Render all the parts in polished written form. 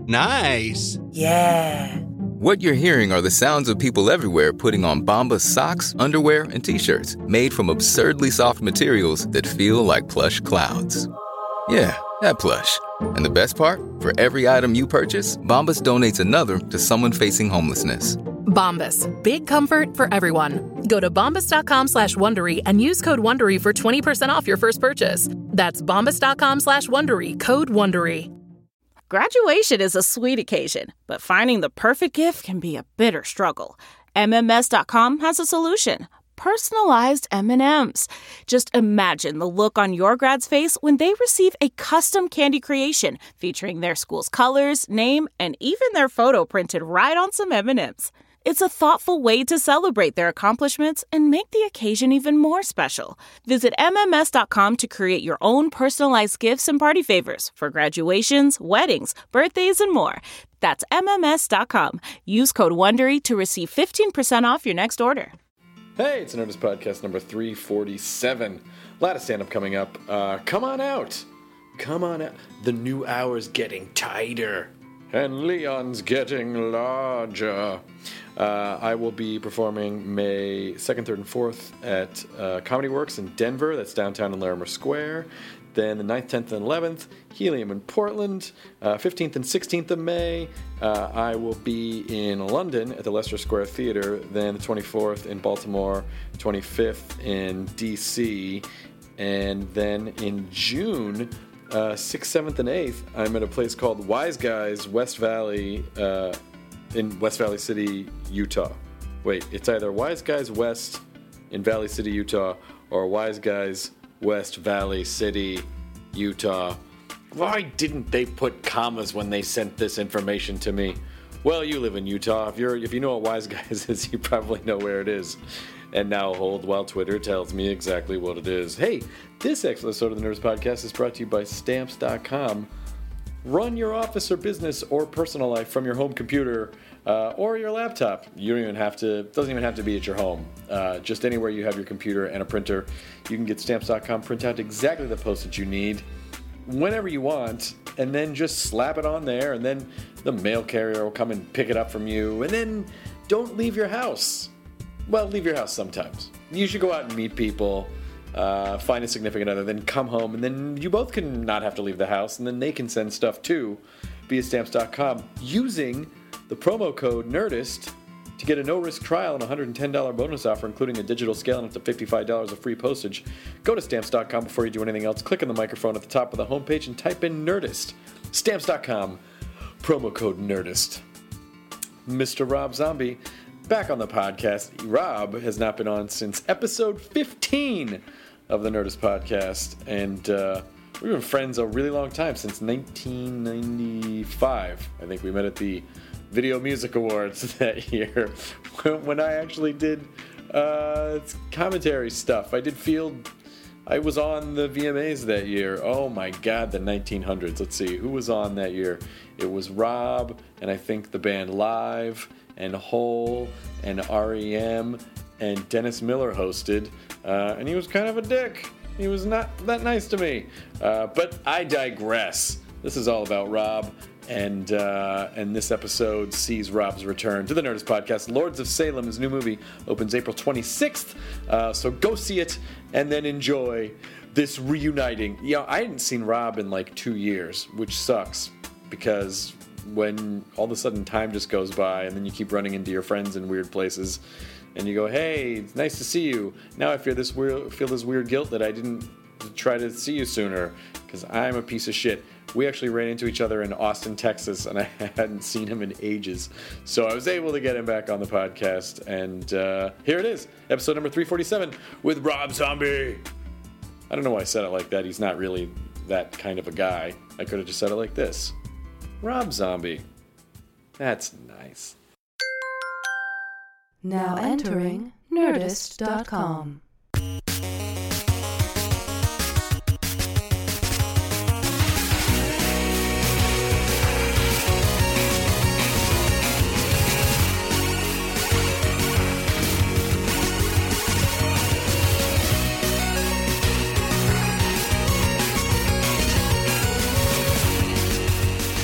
Nice. Yeah. What you're hearing are the sounds of people everywhere putting on Bombas socks, underwear, and T-shirts made from absurdly soft materials that feel like plush clouds. Yeah, that plush. And the best part? For every item you purchase, Bombas donates another to someone facing homelessness. Bombas. Big comfort for everyone. Go to bombas.com/Wondery and use code Wondery for 20% off your first purchase. That's bombas.com/Wondery, code Wondery. Graduation is a sweet occasion, but finding the perfect gift can be a bitter struggle. MMS.com has a solution. Personalized M&Ms. Just imagine the look on your grad's face when they receive a custom candy creation featuring their school's colors, name, and even their photo printed right on some M&Ms. It's a thoughtful way to celebrate their accomplishments and make the occasion even more special. Visit MMS.com to create your own personalized gifts and party favors for graduations, weddings, birthdays, and more. That's MMS.com. Use code WONDERY to receive 15% off your next order. Hey, it's Nerdist Podcast number 347. A lot of stand-up coming up. Come on out. Come on out. The new hour's getting tighter. And Leon's getting larger. I will be performing May 2nd, 3rd, and 4th at Comedy Works in Denver. That's downtown in Larimer Square. Then the 9th, 10th, and 11th, Helium in Portland. 15th and 16th of May, I will be in London at the Leicester Square Theatre. Then the 24th in Baltimore, 25th in D.C., and then in June, 6th, 7th, and 8th, I'm at a place called Wise Guys West Valley in West Valley City, Utah. Wait, it's either Wise Guys West in Valley City, Utah, or Wise Guys West Valley City, Utah. Why didn't they put commas when they sent this information to me? Well, you live in Utah. If you know what Wise Guys is, you probably know where it is. And now hold while Twitter tells me exactly what it is. Hey, this episode of the Nerdist Podcast is brought to you by Stamps.com. Run your office or business or personal life from your home computer or your laptop. You don't even have to, it doesn't even have to be at your home. Just anywhere you have your computer and a printer, you can get Stamps.com, print out exactly the postage you need whenever you want, and then just slap it on there, and then the mail carrier will come and pick it up from you, and then don't leave your house. Well, leave your house sometimes. You should go out and meet people, find a significant other, then come home, and then you both can not have to leave the house, and then they can send stuff too via Stamps.com using the promo code NERDIST to get a no-risk trial and a $110 bonus offer, including a digital scale and up to $55 of free postage. Go to Stamps.com before you do anything else. Click on the microphone at the top of the homepage and type in NERDIST. Stamps.com, promo code NERDIST. Mr. Rob Zombie, back on the podcast. Rob has not been on since episode 15 of the Nerdist Podcast, and we've been friends a really long time, since 1995. I think we met at the Video Music Awards that year when I actually did commentary stuff. I was on the VMAs that year. Oh my god, the 1900s. Let's see, who was on that year? It was Rob, and I think the band Live, and Hole, and REM, and Dennis Miller hosted, and he was kind of a dick. He was not that nice to me. But I digress. This is all about Rob, and this episode sees Rob's return to the Nerdist Podcast. Lords of Salem, his new movie, opens April 26th, so go see it, and then enjoy this reuniting. I hadn't seen Rob in like 2 years, which sucks, because when all of a sudden time just goes by, and then you keep running into your friends in weird places, and you go, hey, it's nice to see you. Now I feel this weird guilt that I didn't try to see you sooner, because I'm a piece of shit. We actually ran into each other in Austin, Texas, and I hadn't seen him in ages. So I was able to get him back on the podcast, and here it is, episode number 347 with Rob Zombie. I don't know why I said it like that. He's not really that kind of a guy. I could have just said it like this. Rob Zombie. That's nice. Now entering Nerdist.com.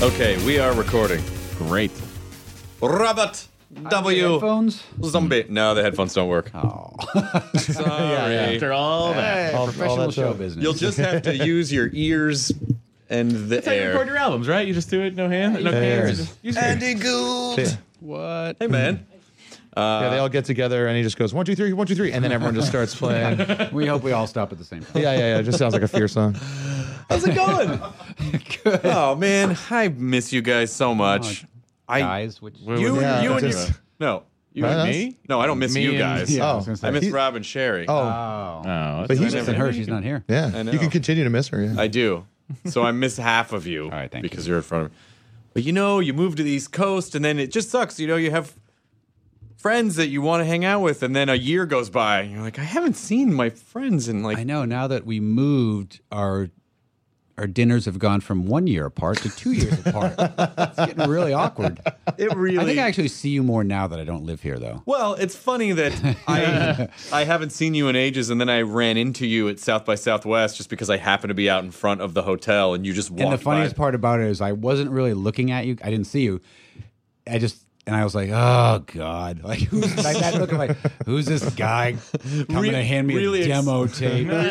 Okay, we are recording. Great. Robert W. Headphones? Zombie. No, the headphones don't work. Oh. Sorry. After all that. Professional show business. You'll just have to use your ears and the That's how you air. record your albums, right? You just do it, no hands, no hands. Just use your Andy Gould. What? Hey, man. Yeah, they all get together and he just goes 1, 2, 3, 1, 2, 3, and then everyone just starts playing. We hope we all stop at the same time. Yeah. It just sounds like a Fear song. How's it going? Good. Oh, man. I miss you guys so much. Guys, which You and just- you. No. You Huh? and me? No, I don't miss Me you and- guys. Yeah, I Oh. was gonna say. I miss Rob and Sherry. Oh, Oh, but he's Missing never- her. She's not here. yeah. I know. You can continue to miss her. Yeah. I do. So I miss half of you. All right, thank because you're in front of me. But you move to the East Coast and then it just sucks. You have friends that you want to hang out with, and then a year goes by and you're like, I haven't seen my friends in I know. Now that we moved, our dinners have gone from 1 year apart to 2 years apart. It's getting really awkward. it really I think I actually see you more now that I don't live here, though. Well, it's funny that I haven't seen you in ages, and then I ran into you at South by Southwest just because I happened to be out in front of the hotel, and you just walked And the funniest by. part about it is I wasn't really looking at you. I didn't see you. And I was like, oh, God. Like, who's like that look? I'm like, who's this guy coming to hand me really a demo tape? so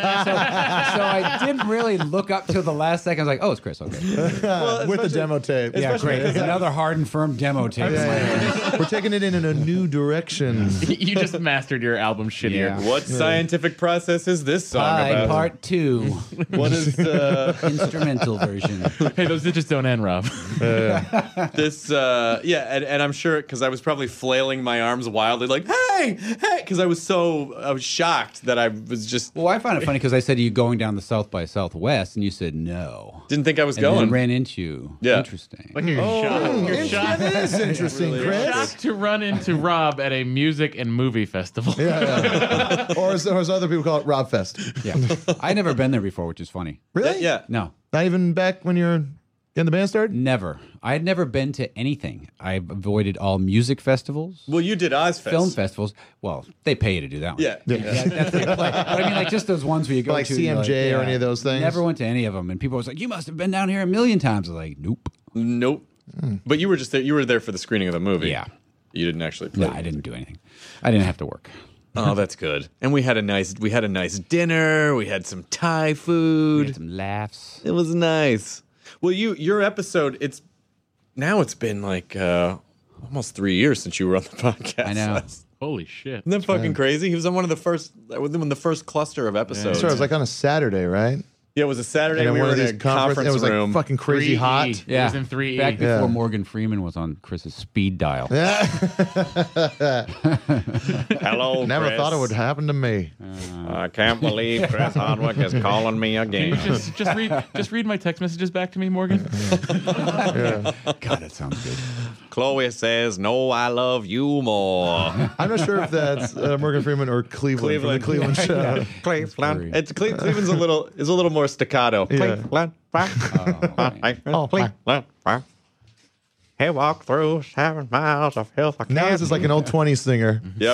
I didn't really look up till the last second. I was like, oh, it's Chris. Okay. With the demo tape. Yeah, great. There's another hard and firm demo tape. We're taking it in a new direction. You just mastered your album shittier. Yeah. What scientific process is this song Pie about? Part 2, What is instrumental version. Hey, those digits don't end, Rob. this? And I'm sure because I was probably flailing my arms wildly, like, hey, because I was shocked that I was just Well, I found it funny because I said, are you going down the South by Southwest? And you said no. didn't think I was And then going. ran into you. Yeah. Interesting. Like you're shocked. You're shocked. That is interesting, Chris. Shocked to run into Rob at a music and movie festival. Yeah. Or as other people call it, Rob Fest. Yeah. I'd never been there before, which is funny. Really? Yeah. No. Not even back when you were getting the band started? Never. I had never been to anything. I've avoided all music festivals, Well, you did Ozfest. film festivals. Well, they pay you to do that one. Yeah. That's the play. But I mean, like just those ones where you go Like to CMJ and you're or any of those things? Never went to any of them, and people was like, "You must have been down here a million times." I was like, "Nope." Nope. But you were just there. You were there for the screening of the movie. Yeah. You didn't actually play. No, I didn't do anything. I didn't have to work. Oh, that's good. And we had a nice dinner. We had some Thai We food. had some laughs. It was nice. Well, your episode. It's been like almost 3 years since you were on the podcast. I know. Holy shit. Isn't that fucking crazy? He was on one of the first, within the first cluster of episodes. Sure, it was like on a Saturday, right? Yeah, it was a Saturday. And we in were one of in these a conference, conference it was room. like fucking crazy 3E. hot. It Yeah, was in 3E. Back before Yeah. Morgan Freeman was on Chris's speed dial. Hello, Never Chris. thought it would happen to me. I can't believe Chris Hardwick is calling me Can again. you just read my text messages back to me, Morgan? God, that sounds good. Chloe says, "No, I love you more." I'm not sure if that's Morgan Freeman or Cleveland, from the Cleveland show. Cleveland. Cleveland's a little more staccato. Yeah. Cleveland. Oh, Cleveland. He walked through 7 miles of filth. Now this is like an old 20s singer. Yep.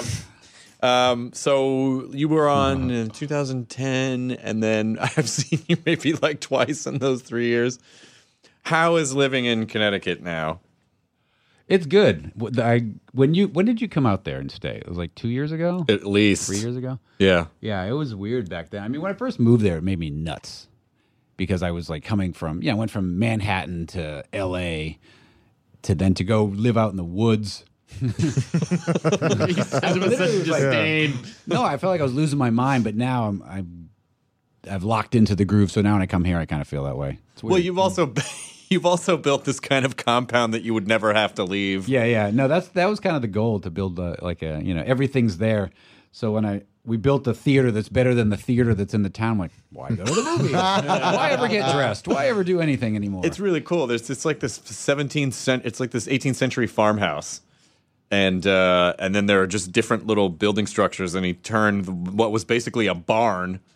So you were on in 2010, and then I've seen you maybe like twice in those 3 years. How is living in Connecticut now? It's good. When did you come out there and stay? It was like 2 years ago? At least 3 years ago? Yeah. Yeah, it was weird back then. I mean, when I first moved there, it made me nuts because I was like coming from, I went from Manhattan to L.A. to go live out in the woods. He says it with such disdain. No, I felt like I was losing my mind, but now I've locked into the groove. So now when I come here, I kind of feel that way. It's weird. Well, you've also built this kind of compound that you would never have to leave. Yeah. No, that was kind of the goal, to build everything's there. So when we built a theater that's better than the theater that's in the town, I'm like, why go to the movies? Why ever get dressed? Why ever do anything anymore? It's really cool. It's like this 18th century farmhouse. And then there are just different little building structures, and he turned what was basically a barn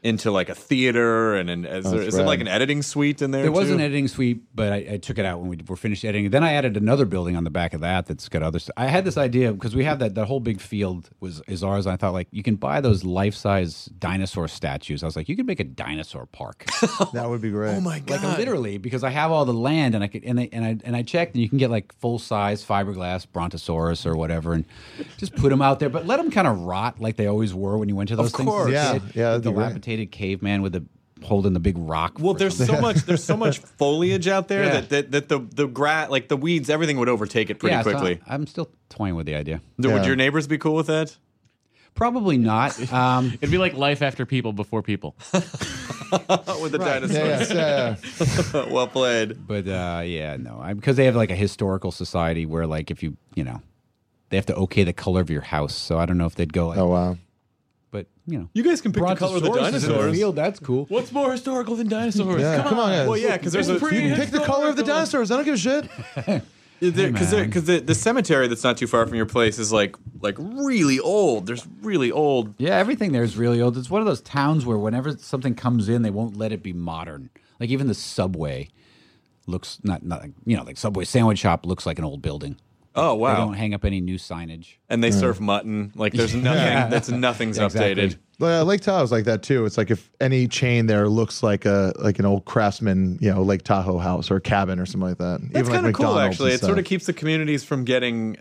into like a theater and is it like an editing suite in there? There was too? an editing suite, but I took it out when we were finished editing. Then I added another building on the back of that's got other stuff. I had this idea because we have that whole big field is ours. And I thought like you can buy those life-size dinosaur statues. I was like, you could make a dinosaur park. That would be great. Oh my god! Like literally, because I have all the land, and I could, and I checked, and you can get like full size fiberglass Brontosaurus or whatever, and just put them out there. But let them kind of rot like they always were when you went to those things. course. Yeah, kid, yeah, that'd the be great. dilapidated caveman with the holding the big rock. Well, for there's something. there's so much foliage out there Yeah. that the grass, like the weeds, everything would overtake it pretty Yeah, so quickly. I'm still toying with the idea. Would your neighbors be cool with that? Probably not. It'd be like life after people before people. With the dinosaurs. Yeah. Well played. But yeah, no, because they have like a historical society where like if you they have to okay the color of your house. So I don't know if they'd go like, Oh wow. but You guys can pick the color of the Brontosaurus is in the dinosaurs. field, that's cool. What's more historical than dinosaurs? Yeah, come on, guys. Well, yeah, because there's a You can pick the color of the dinosaurs. I don't give a shit. because the cemetery that's not too far from your place is like really old. There's really old. Yeah, everything there is really old. It's one of those towns where whenever something comes in, they won't let it be modern. Like even the subway looks not like Subway sandwich shop looks like an old building. Oh They wow! don't hang up any new signage. And they serve mutton. Like there's nothing. Nothing's Exactly. updated. Lake Tahoe's like that too. It's like if any chain there looks like an old craftsman, Lake Tahoe house or cabin or something like that. That's Even kind like of cool, McDonald's actually. and It sort of stuff. keeps the communities from getting,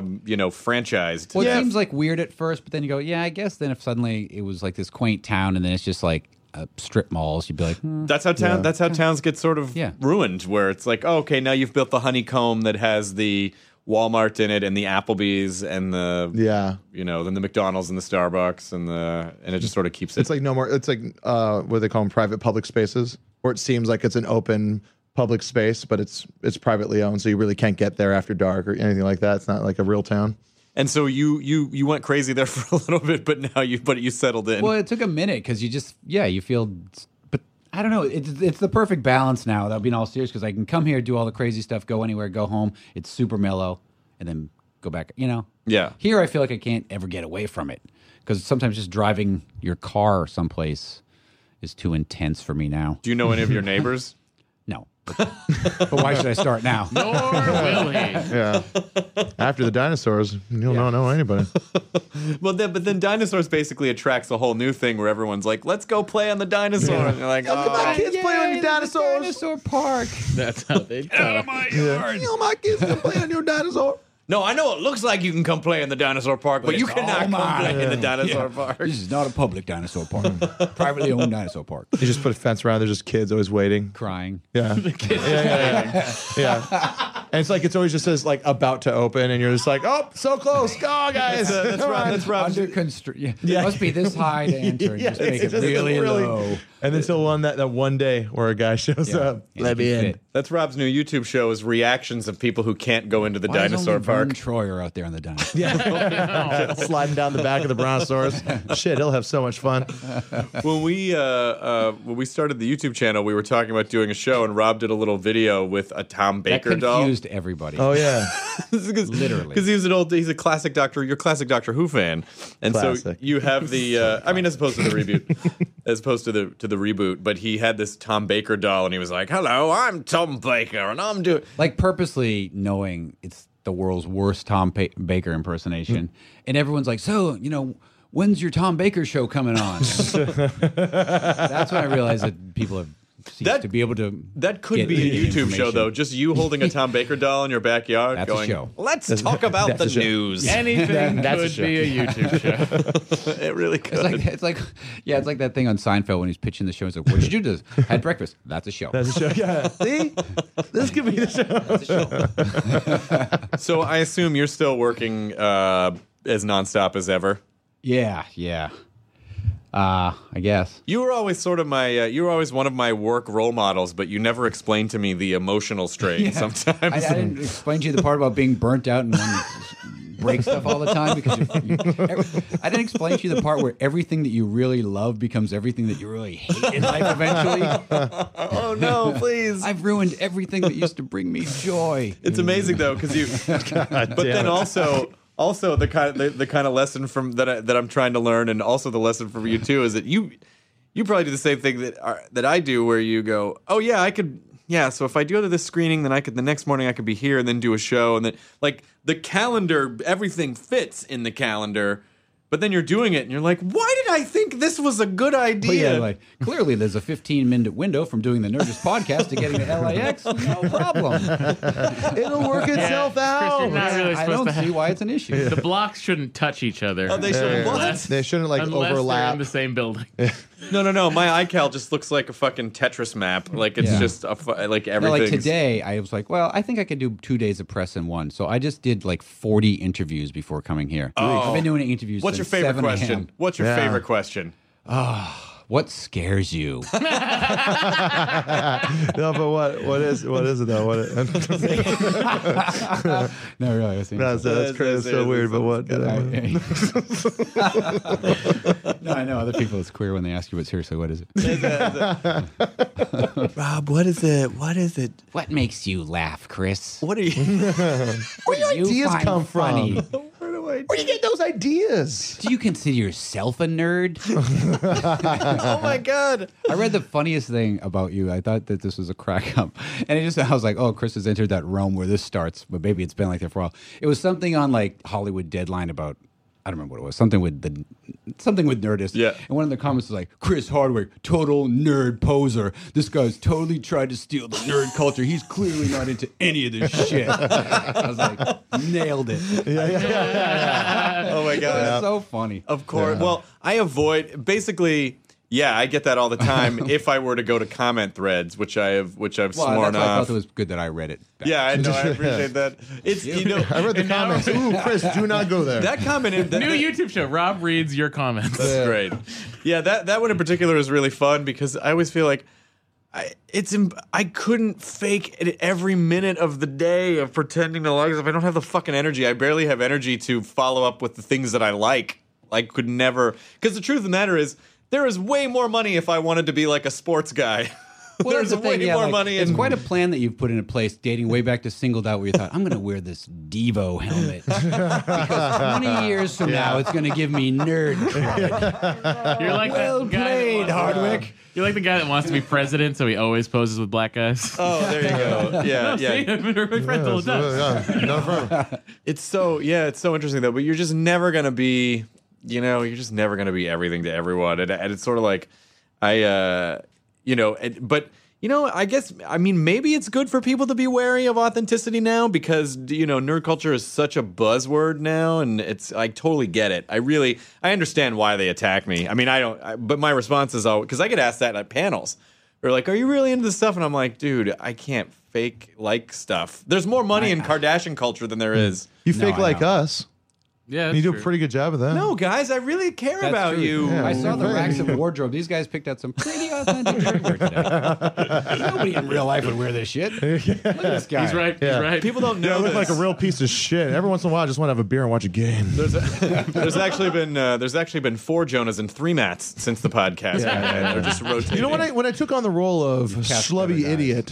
franchised. Well, it seems like weird at first, but then you go, yeah, I guess then if suddenly it was like this quaint town and then it's just like strip malls, you'd be like, That's how towns get sort of ruined. Where it's like, oh, okay, now you've built the honeycomb that has the Walmart in it and the Applebee's and the then the McDonald's and the Starbucks and it just sort of keeps it. It's like no more. It's like what they call them, private public spaces, where it seems like it's an open public space, but it's privately owned, so you really can't get there after dark or anything like that. It's not like a real town. And so you went crazy there for a little bit, but now you settled in. well, it took a minute because you feel. But I don't know. It's the perfect balance now. Without being all serious, because I can come here, do all the crazy stuff, go anywhere, go home. It's super mellow, and then go back. Yeah. Here, I feel like I can't ever get away from it because sometimes just driving your car someplace is too intense for me now. Do you know any of your neighbors? No. But why should I start now? Nor will he. Yeah. After the dinosaurs, you'll not know anybody. But then dinosaurs basically attracts a whole new thing where everyone's like, let's go play on the dinosaur. And you're like, oh. Kids play on your dinosaurs. Dinosaur park. That's how they talk. My kids can play on your dinosaur. No, I know it looks like you can come play in the dinosaur park, but you it's cannot all come play mine. in the dinosaur park. This is not a public dinosaur park. Privately owned dinosaur park. You just put a fence around. There's just kids always waiting. Crying. Yeah. Yeah. And it's like it's always just says like about to open, and you're just like, oh, so close. Go, guys. That's Rob's. Under construction. Yeah. It must be this high to enter. And just make it really low. And until that one day where a guy shows up. Let me in. That's Rob's new YouTube show is reactions of people who can't go into the Why is dinosaur only Vern park. Troyer out there on the dinosaur? Sliding down the back of the Brontosaurus. Shit, he'll have so much fun. When we started the YouTube channel, we were talking about doing a show, and Rob did a little video with a Tom That Baker doll. confused everybody. Oh, yeah. Literally. Because he's a classic Doctor Who fan, and so Classic. you have the as opposed to the reboot, as opposed to the reboot, but he had this Tom Baker doll, and he was like, "Hello, I'm Tom Baker, and I'm doing." Like purposely knowing it's the world's worst Tom Baker impersonation, and everyone's like, "So, when's your Tom Baker show coming on?" That's when I realized that people have ceased to be able to. That could get be a YouTube show, information. though. Just you holding a Tom Baker doll in your backyard, That's a going, show. "Let's talk about the news." Anything That's a could show. be a YouTube show. It really could. It's like that thing on Seinfeld when he's pitching the show. He's like, "What'd you do? Had breakfast." That's a show. That's a show. Yeah. See? This could be the show. That's a show. So I assume you're still working as nonstop as ever. Yeah. I guess. You were always sort of you were always one of my work role models, but you never explained to me the emotional strain sometimes. I didn't explain to you the part about being burnt out and wanting to break stuff all the time because I didn't explain to you the part where everything that you really love becomes everything that you really hate in life eventually. Oh no, please. I've ruined everything that used to bring me joy. It's amazing though, because you. But then also the kind of lesson from that I'm trying to learn, and also the lesson from you too, is that you you probably do the same thing that I do, where you go, oh yeah, I could. Yeah, so if I go to this screening, then the next morning I could be here and then do a show, and then like the calendar, everything fits in the calendar. But then you're doing it, and you're like, why did I think this was a good idea? Well, yeah, like, clearly there's a 15-minute window from doing the Nerdist podcast to getting to LAX. No problem. It'll work itself out. Chris, you're not really I supposed don't to see why it's an issue. The blocks shouldn't touch each other. Oh, they shouldn't what? They shouldn't like unless overlap. they're in the same building. No. My iCal just looks like a fucking Tetris map. Like it's just like everything. No, like today, I was like, well, I think I could do 2 days of press in one. So I just did like 40 interviews before coming here. I've been doing interviews. What's your since favorite 7 question? a.m. What's your favorite question? What scares you? No, but what is it though? No, really. That's crazy. It's so weird. But what? No, I know other people. It's queer when they ask you, but seriously, what is it? Rob, what is it? What is it? What makes you laugh, Chris? What are you? Where do your ideas come funny? from? Where do you get those ideas? Do you consider yourself a nerd? Oh my God! I read the funniest thing about you. I thought that this was a crack up, and I was like, "Oh, Chris has entered that realm where this starts." But maybe it's been like that for a while. It was something on like Hollywood Deadline about. I don't remember what it was. Something with Nerdist. Yeah. And one of the comments was like, Chris Hardwick, total nerd poser. This guy's totally tried to steal the nerd culture. He's clearly not into any of this shit. I was like, nailed it. Yeah. Oh my God! That's so funny. Of course. Yeah. Well, I avoid basically. Yeah, I get that all the time. If I were to go to comment threads, which I've Well, sworn that's why I off. thought it was good that I read it. back. Yeah, I know. I appreciate that. It's I read the comments. Ooh, Chris, do not go there. that comment. New YouTube show. Rob reads your comments. That's great. Yeah, that one in particular is really fun because I always feel like I couldn't fake it every minute of the day of pretending to like stuff. I don't have the fucking energy. I barely have energy to follow up with the things that I like. I could never. Because the truth of the matter is, there is way more money if I wanted to be like a sports guy. Well, There's that's the way thing, more money. It's quite a plan that you've put into place, dating way back to Singled Out, where you thought, I'm going to wear this Devo helmet because 20 years from now, it's going to give me nerd cred. You're like Well that guy played, that wants- Hardwick. You're like the guy that wants to be president, so he always poses with black guys. Oh, there you go. Yeah, See, yeah. we're friends all the time. It's so interesting though. But you're just never gonna be, you're just never gonna be everything to everyone. And it's sort of like, but I guess, maybe it's good for people to be wary of authenticity now because, nerd culture is such a buzzword now, and I totally get it. I understand why they attack me. But my response is always, because I get asked that at panels. They're like, are you really into this stuff? And I'm like, dude, I can't fake like stuff. There's more money in Kardashian culture than there is. You fake like us. Yeah, You do a pretty good job of that. No, guys, I really care That's about true. you. Yeah. I saw the racks of wardrobe. These guys picked out some pretty authentic nerdwear today. Nobody in real life would wear this shit. Look at this guy. He's right. Yeah. He's right. People don't know I look this. like a real piece of shit. Every once in a while, I just want to have a beer and watch a game. There's actually been 4 Jonas and 3 Matts since the podcast. And they're just rotating. You know, when I took on the role of cast schlubby better idiot,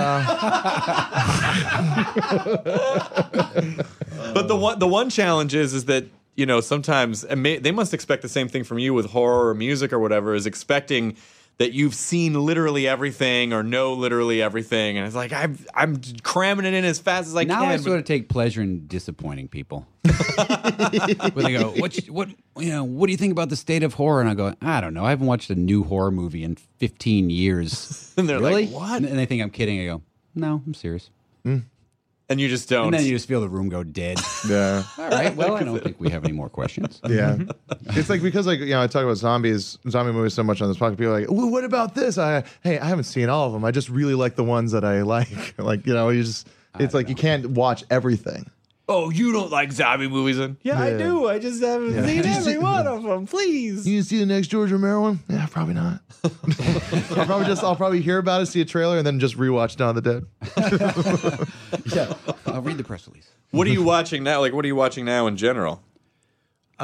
But the one challenge is that sometimes they must expect the same thing from you with horror or music or whatever, is expecting that you've seen literally everything or know literally everything, and it's like I'm cramming it in as fast as I Now can. I sort of take pleasure in disappointing people. When they go, what do you think about the state of horror? And I go, I don't know. I haven't watched a new horror movie in 15 years. And they're really? like, what? And they think I'm kidding. I go, no, I'm serious. And you just don't. And then you just feel the room go dead. yeah. All right. Well, I don't think we have any more questions. Yeah, it's like because I talk about zombie movies so much on this podcast. People are like, well, what about this? I haven't seen all of them. I just really like the ones that I like. It's like you can't watch everything. Oh, you don't like zombie movies? And I do. I just haven't seen every one of them. Please. You see the next George Romero one? Yeah, probably not. I'll probably hear about it, see a trailer, and then just rewatch Dawn of the Dead. Yeah. I'll read the press release. What are you watching now? Like, what are you watching now in general? We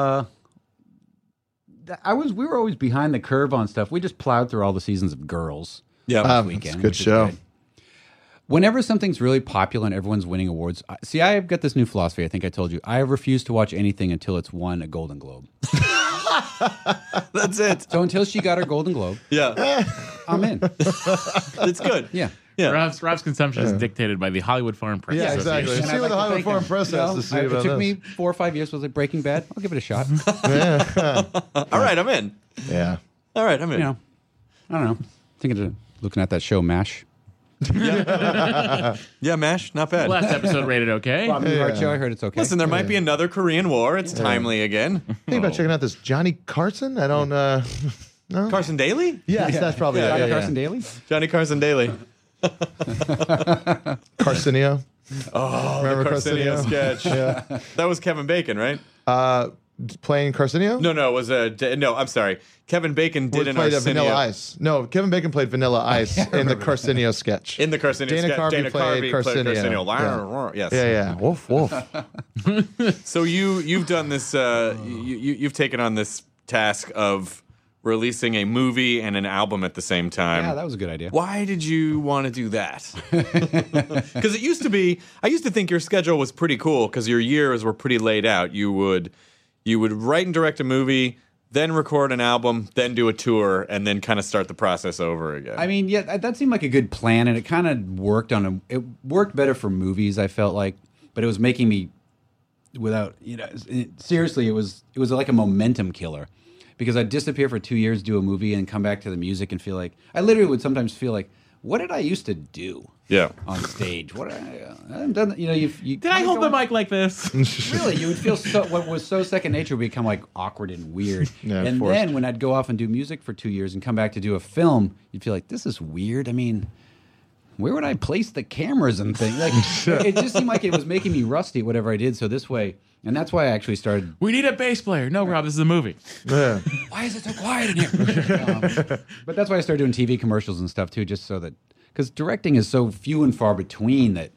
were always behind the curve on stuff. We just plowed through all the seasons of Girls. Yeah, last weekend. it's a good which is show. good. Whenever something's really popular and everyone's winning awards, I've got this new philosophy. I think I told you. I refuse to watch anything until it's won a Golden Globe. That's it. So until she got her Golden Globe, I'm in. It's good. Yeah. Rob's consumption is dictated by the Hollywood Foreign Press. Yeah, exactly. Association. See what the Hollywood Foreign Press has to say about It took this. me 4 or 5 years. Was it Breaking Bad? I'll give it a shot. All right, I'm in. Yeah. All right, I'm in. You know, I don't know. Thinking of looking at that show, MASH. Yeah, MASH, not bad. Last episode rated okay. Robin Hart show. I heard it's okay. Listen, there might be another Korean War. It's timely again. Think about checking out this Johnny Carson. I don't. No. Carson Daly? Yes, that's probably it. Johnny Yeah, Carson Daly. Johnny Carson Daly. Carcinio. Oh, Remember the Carcinio Carcinio? sketch. That was Kevin Bacon, right? Playing Carcinio? No, it was no. I'm sorry. Kevin Bacon did an played Arsenio. Vanilla Ice. No, Kevin Bacon played Vanilla Ice in the Carcinio sketch. In the Carcinio Dana sketch, Carvey Dana played Carvey Carcinio. Carcinio. Yes. Yeah. Woof, woof. So you've done this. You've taken on this task of releasing a movie and an album at the same time. Yeah, that was a good idea. Why did you want to do that? Because it used to be. I used to think your schedule was pretty cool because your years were pretty laid out. You would write and direct a movie, then record an album, then do a tour, and then kind of start the process over again. I mean, yeah, that seemed like a good plan, and it kind of worked it worked better for movies, I felt like, but it was making me seriously, it was like a momentum killer because I'd disappear for 2 years, do a movie, and come back to the music and feel like, I literally would sometimes feel like, what did I used to do? Yeah. On stage, what I haven't done. You Did I hold the mic like this? Really, you would feel what was so second nature would become like awkward and weird. Yeah, and forced. then when I'd go off and do music for 2 years and come back to do a film, you'd feel like this is weird. I mean, where would I place the cameras and things? Like it just seemed like it was making me rusty at whatever I did. So this way, and that's why I actually started. We need a bass player. No, Rob, this is a movie. Yeah. Why is it so quiet in here? But that's why I started doing TV commercials and stuff too, just so that. Because directing is so few and far between that,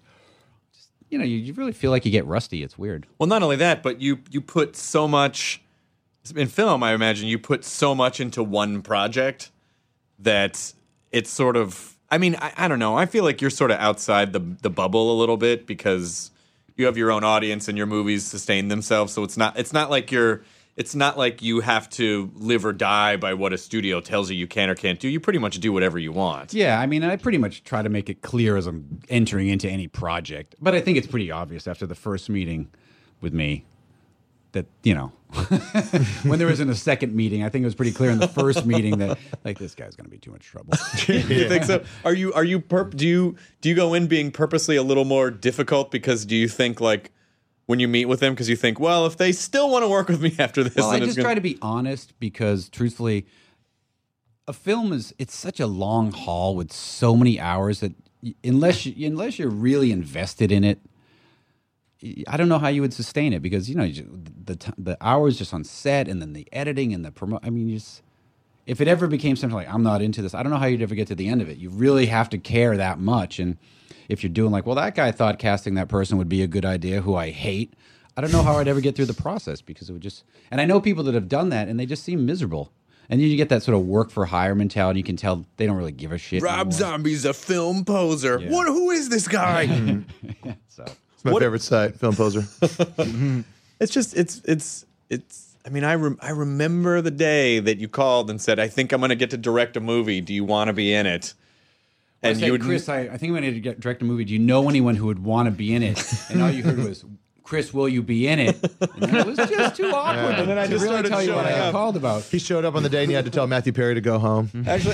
you really feel like you get rusty. It's weird. Well, not only that, but you put so much in film. I imagine you put so much into one project that it's sort of. I mean, I don't know. I feel like you're sort of outside the bubble a little bit because you have your own audience and your movies sustain themselves. So it's not like you have to live or die by what a studio tells you can or can't do. You pretty much do whatever you want. Yeah, I mean, I pretty much try to make it clear as I'm entering into any project. But I think it's pretty obvious after the first meeting with me that, when there wasn't a second meeting, I think it was pretty clear in the first meeting that, like, this guy's going to be too much trouble. You think so? Do you go in being purposely a little more difficult because do you think, like, when you meet with them, because you think, well, if they still want to work with me after this, Well, then I just try to be honest because, truthfully, a film it's such a long haul with so many hours that unless you're really invested in it, I don't know how you would sustain it because the hours just on set and then the editing and the promo. I mean, if it ever became something like I'm not into this, I don't know how you'd ever get to the end of it. You really have to care that much and. If you're doing like, well, that guy thought casting that person would be a good idea, who I hate. I don't know how I'd ever get through the process because it would just. And I know people that have done that, and they just seem miserable. And you get that sort of work for hire mentality. You can tell they don't really give a shit. Rob anymore. Zombie's a film poser. Yeah. Who is this guy? So It's my favorite site, Film Poser. It's just it's. I mean, I remember the day that you called and said, "I think I'm going to get to direct a movie. Do you want to be in it?" And you would, Chris, I think we need to direct a movie. Do you know anyone who would want to be in it? And all you heard was, Chris, will you be in it? And then it was just too awkward. And then I just really started tell you what I showing got up. called about. He showed up on the day and you had to tell Matthew Perry to go home. Actually,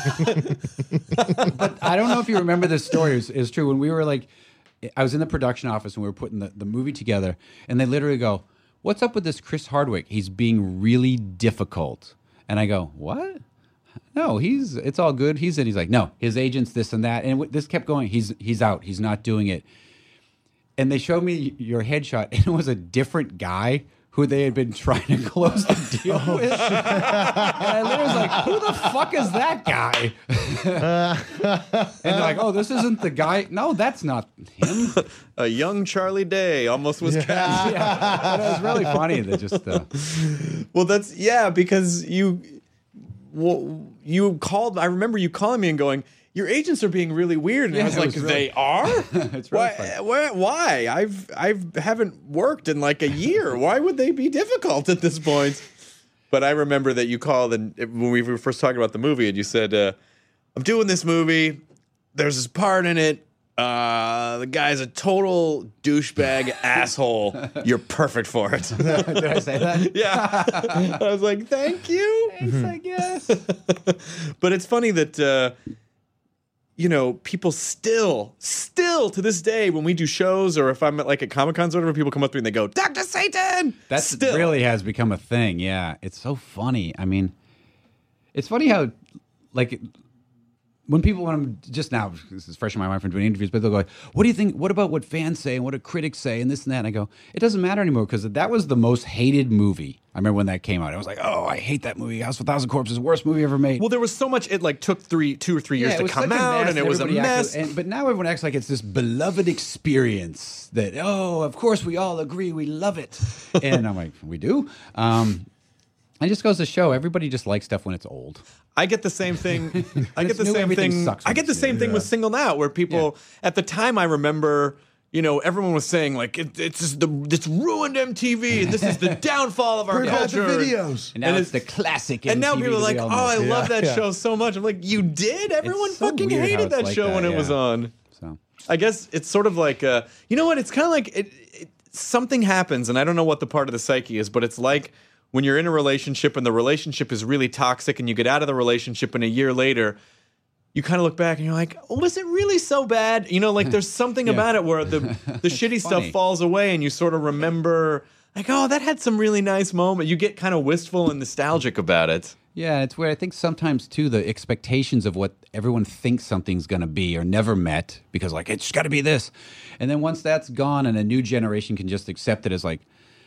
But I don't know if you remember this story. It's true. When we were like, I was in the production office and we were putting the movie together, and they literally go, "What's up with this Chris Hardwick? He's being really difficult." And I go, "What? No, it's all good. He's like, no, his agent's this and that." And this kept going. He's out. He's not doing it. And they showed me your headshot, and it was a different guy who they had been trying to close the deal with. And I literally was like, who the fuck is that guy? And they're like, oh, this isn't the guy. No, that's not him. a young Charlie Day almost was cast. Yeah. But it was really funny. They just. Well, that's because you called. I remember you calling me and going, "Your agents are being really weird," and I was like, "They are? It's really funny. Why? I haven't worked in like a year. Why would they be difficult at this point?" But I remember that you called and when we were first talking about the movie, and you said, "I'm doing this movie. There's this part in it. The guy's a total douchebag asshole. You're perfect for it." Did I say that? Yeah. I was like, thank you. Thanks, I guess. But it's funny that, people still to this day, when we do shows or if I'm at like at Comic-Cons or whatever, people come up to me and they go, Dr. Satan! That really has become a thing, yeah. It's so funny. I mean, it's funny how, like... When people, when I'm just now, this is fresh in my mind from doing interviews, but they'll go, what do you think, what about what fans say and what do critics say and this and that? And I go, it doesn't matter anymore because that was the most hated movie. I remember when that came out. I was like, oh, I hate that movie. House of a Thousand Corpses, worst movie ever made. Well, there was so much, it like took 2 or 3 years to come out and it was a mess. But now everyone acts like it's this beloved experience that, oh, of course we all agree, we love it. And I'm like, we do? It just goes to show everybody just likes stuff when it's old. I get the same thing. I get the same thing. I get the same thing with Singled Out, where people at the time I remember, everyone was saying like it's ruined MTV and this is the downfall of our culture. Videos. And now it's the classic. And now MTV people are like, that oh, we all I know. love that show so much. I'm like, you did? Everyone so fucking weird how hated it's that like show that, when it was on. So I guess it's sort of like, you know what? It's kind of like something happens, and I don't know what the part of the psyche is, but it's like when you're in a relationship and the relationship is really toxic and you get out of the relationship and a year later, you kind of look back and you're like, oh, was it really so bad? Like there's something about it where the shitty stuff falls away and you sort of remember like, oh, that had some really nice moment. You get kind of wistful and nostalgic about it. Yeah, it's where I think sometimes, too, the expectations of what everyone thinks something's going to be are never met because, like, it's got to be this. And then once that's gone and a new generation can just accept it as, like,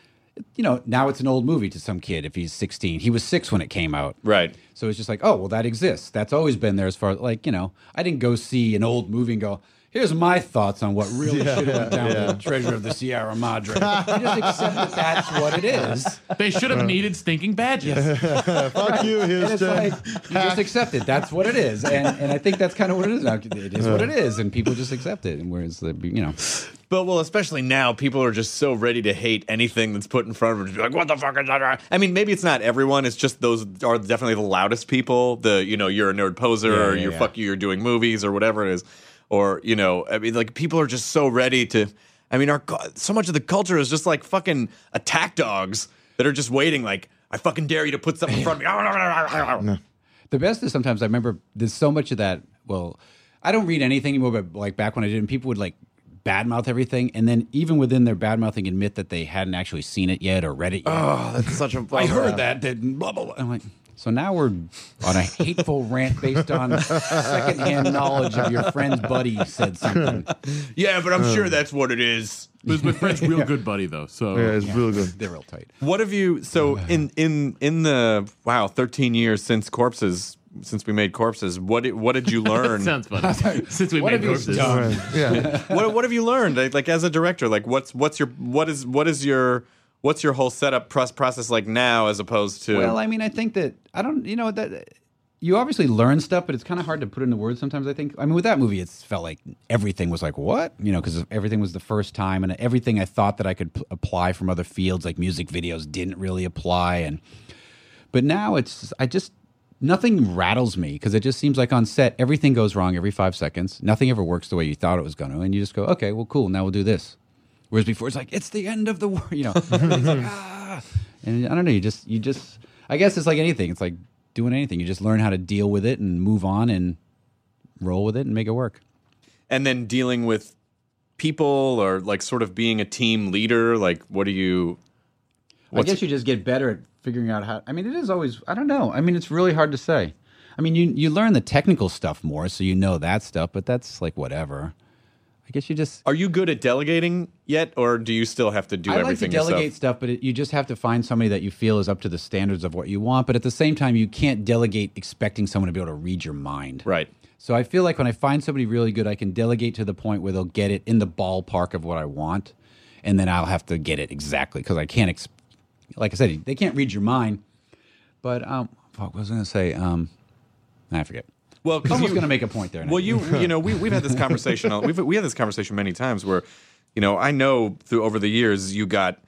now it's an old movie to some kid if he's 16. He was 6 when it came out. Right. So it's just like, oh, well, that exists. That's always been there as far as, like, I didn't go see an old movie and go, here's my thoughts on what really should have went down the Treasure of the Sierra Madre. You just accept that that's what it is. They should have needed stinking badges. Fuck you, Houston. Like, you just accept it. That's what it is. And I think that's kind of what it is now. It is what it is, and people just accept it. And whereas, But, especially now, people are just so ready to hate anything that's put in front of them. Just be like, what the fuck is that? I mean, maybe it's not everyone. It's just those are definitely the loudest people. You're a nerd poser, or fuck you, you're doing movies, or whatever it is. Or, I mean, like, people are just so ready to, I mean, so much of the culture is just like fucking attack dogs that are just waiting, like, I fucking dare you to put something in front of me. The best is sometimes I remember there's so much of that. Well, I don't read anything anymore, but like back when I did, and people would like badmouth everything, and then even within their badmouthing admit that they hadn't actually seen it yet or read it yet. Oh, that's such a I heard that blah, blah, blah. I'm like, so now we're on a hateful rant based on secondhand knowledge of your friend's buddy said something. Yeah, but I'm sure that's what it is. It was my friend's real good buddy, though. So yeah, it's real good. They're real tight. What have you? So in the 13 years since we made Corpses, what did you learn? Sounds funny. Since we made Corpses, Yeah. What have you learned? Like as a director, like what's your whole setup process like now as opposed to? Well, I mean, I think that that you obviously learn stuff, but it's kind of hard to put into words sometimes. I think. I mean, with that movie, it felt like everything was like what because everything was the first time, and everything I thought that I could apply from other fields, like music videos, didn't really apply. But now nothing rattles me because it just seems like on set everything goes wrong every 5 seconds. Nothing ever works the way you thought it was going to, and you just go, okay, well, cool. Now we'll do this. Whereas before it's like it's the end of the world, It's like, and I don't know. You just. I guess it's like anything. It's like doing anything. You just learn how to deal with it and move on and roll with it and make it work. And then dealing with people or like sort of being a team leader. Like, what do you? I guess you just get better at figuring out how. I mean, it is always. I don't know. I mean, it's really hard to say. I mean, you learn the technical stuff more, so you know that stuff. But that's like whatever. I guess you just... Are you good at delegating yet, or do you still have to do everything yourself? I like to delegate stuff, but you just have to find somebody that you feel is up to the standards of what you want. But at the same time, you can't delegate expecting someone to be able to read your mind. Right. So I feel like when I find somebody really good, I can delegate to the point where they'll get it in the ballpark of what I want, and then I'll have to get it exactly because I can't... like I said, they can't read your mind. But what was I going to say? I forget. Well, I was going to make a point there. Well, we've had this conversation. We had this conversation many times where, I know over the years you got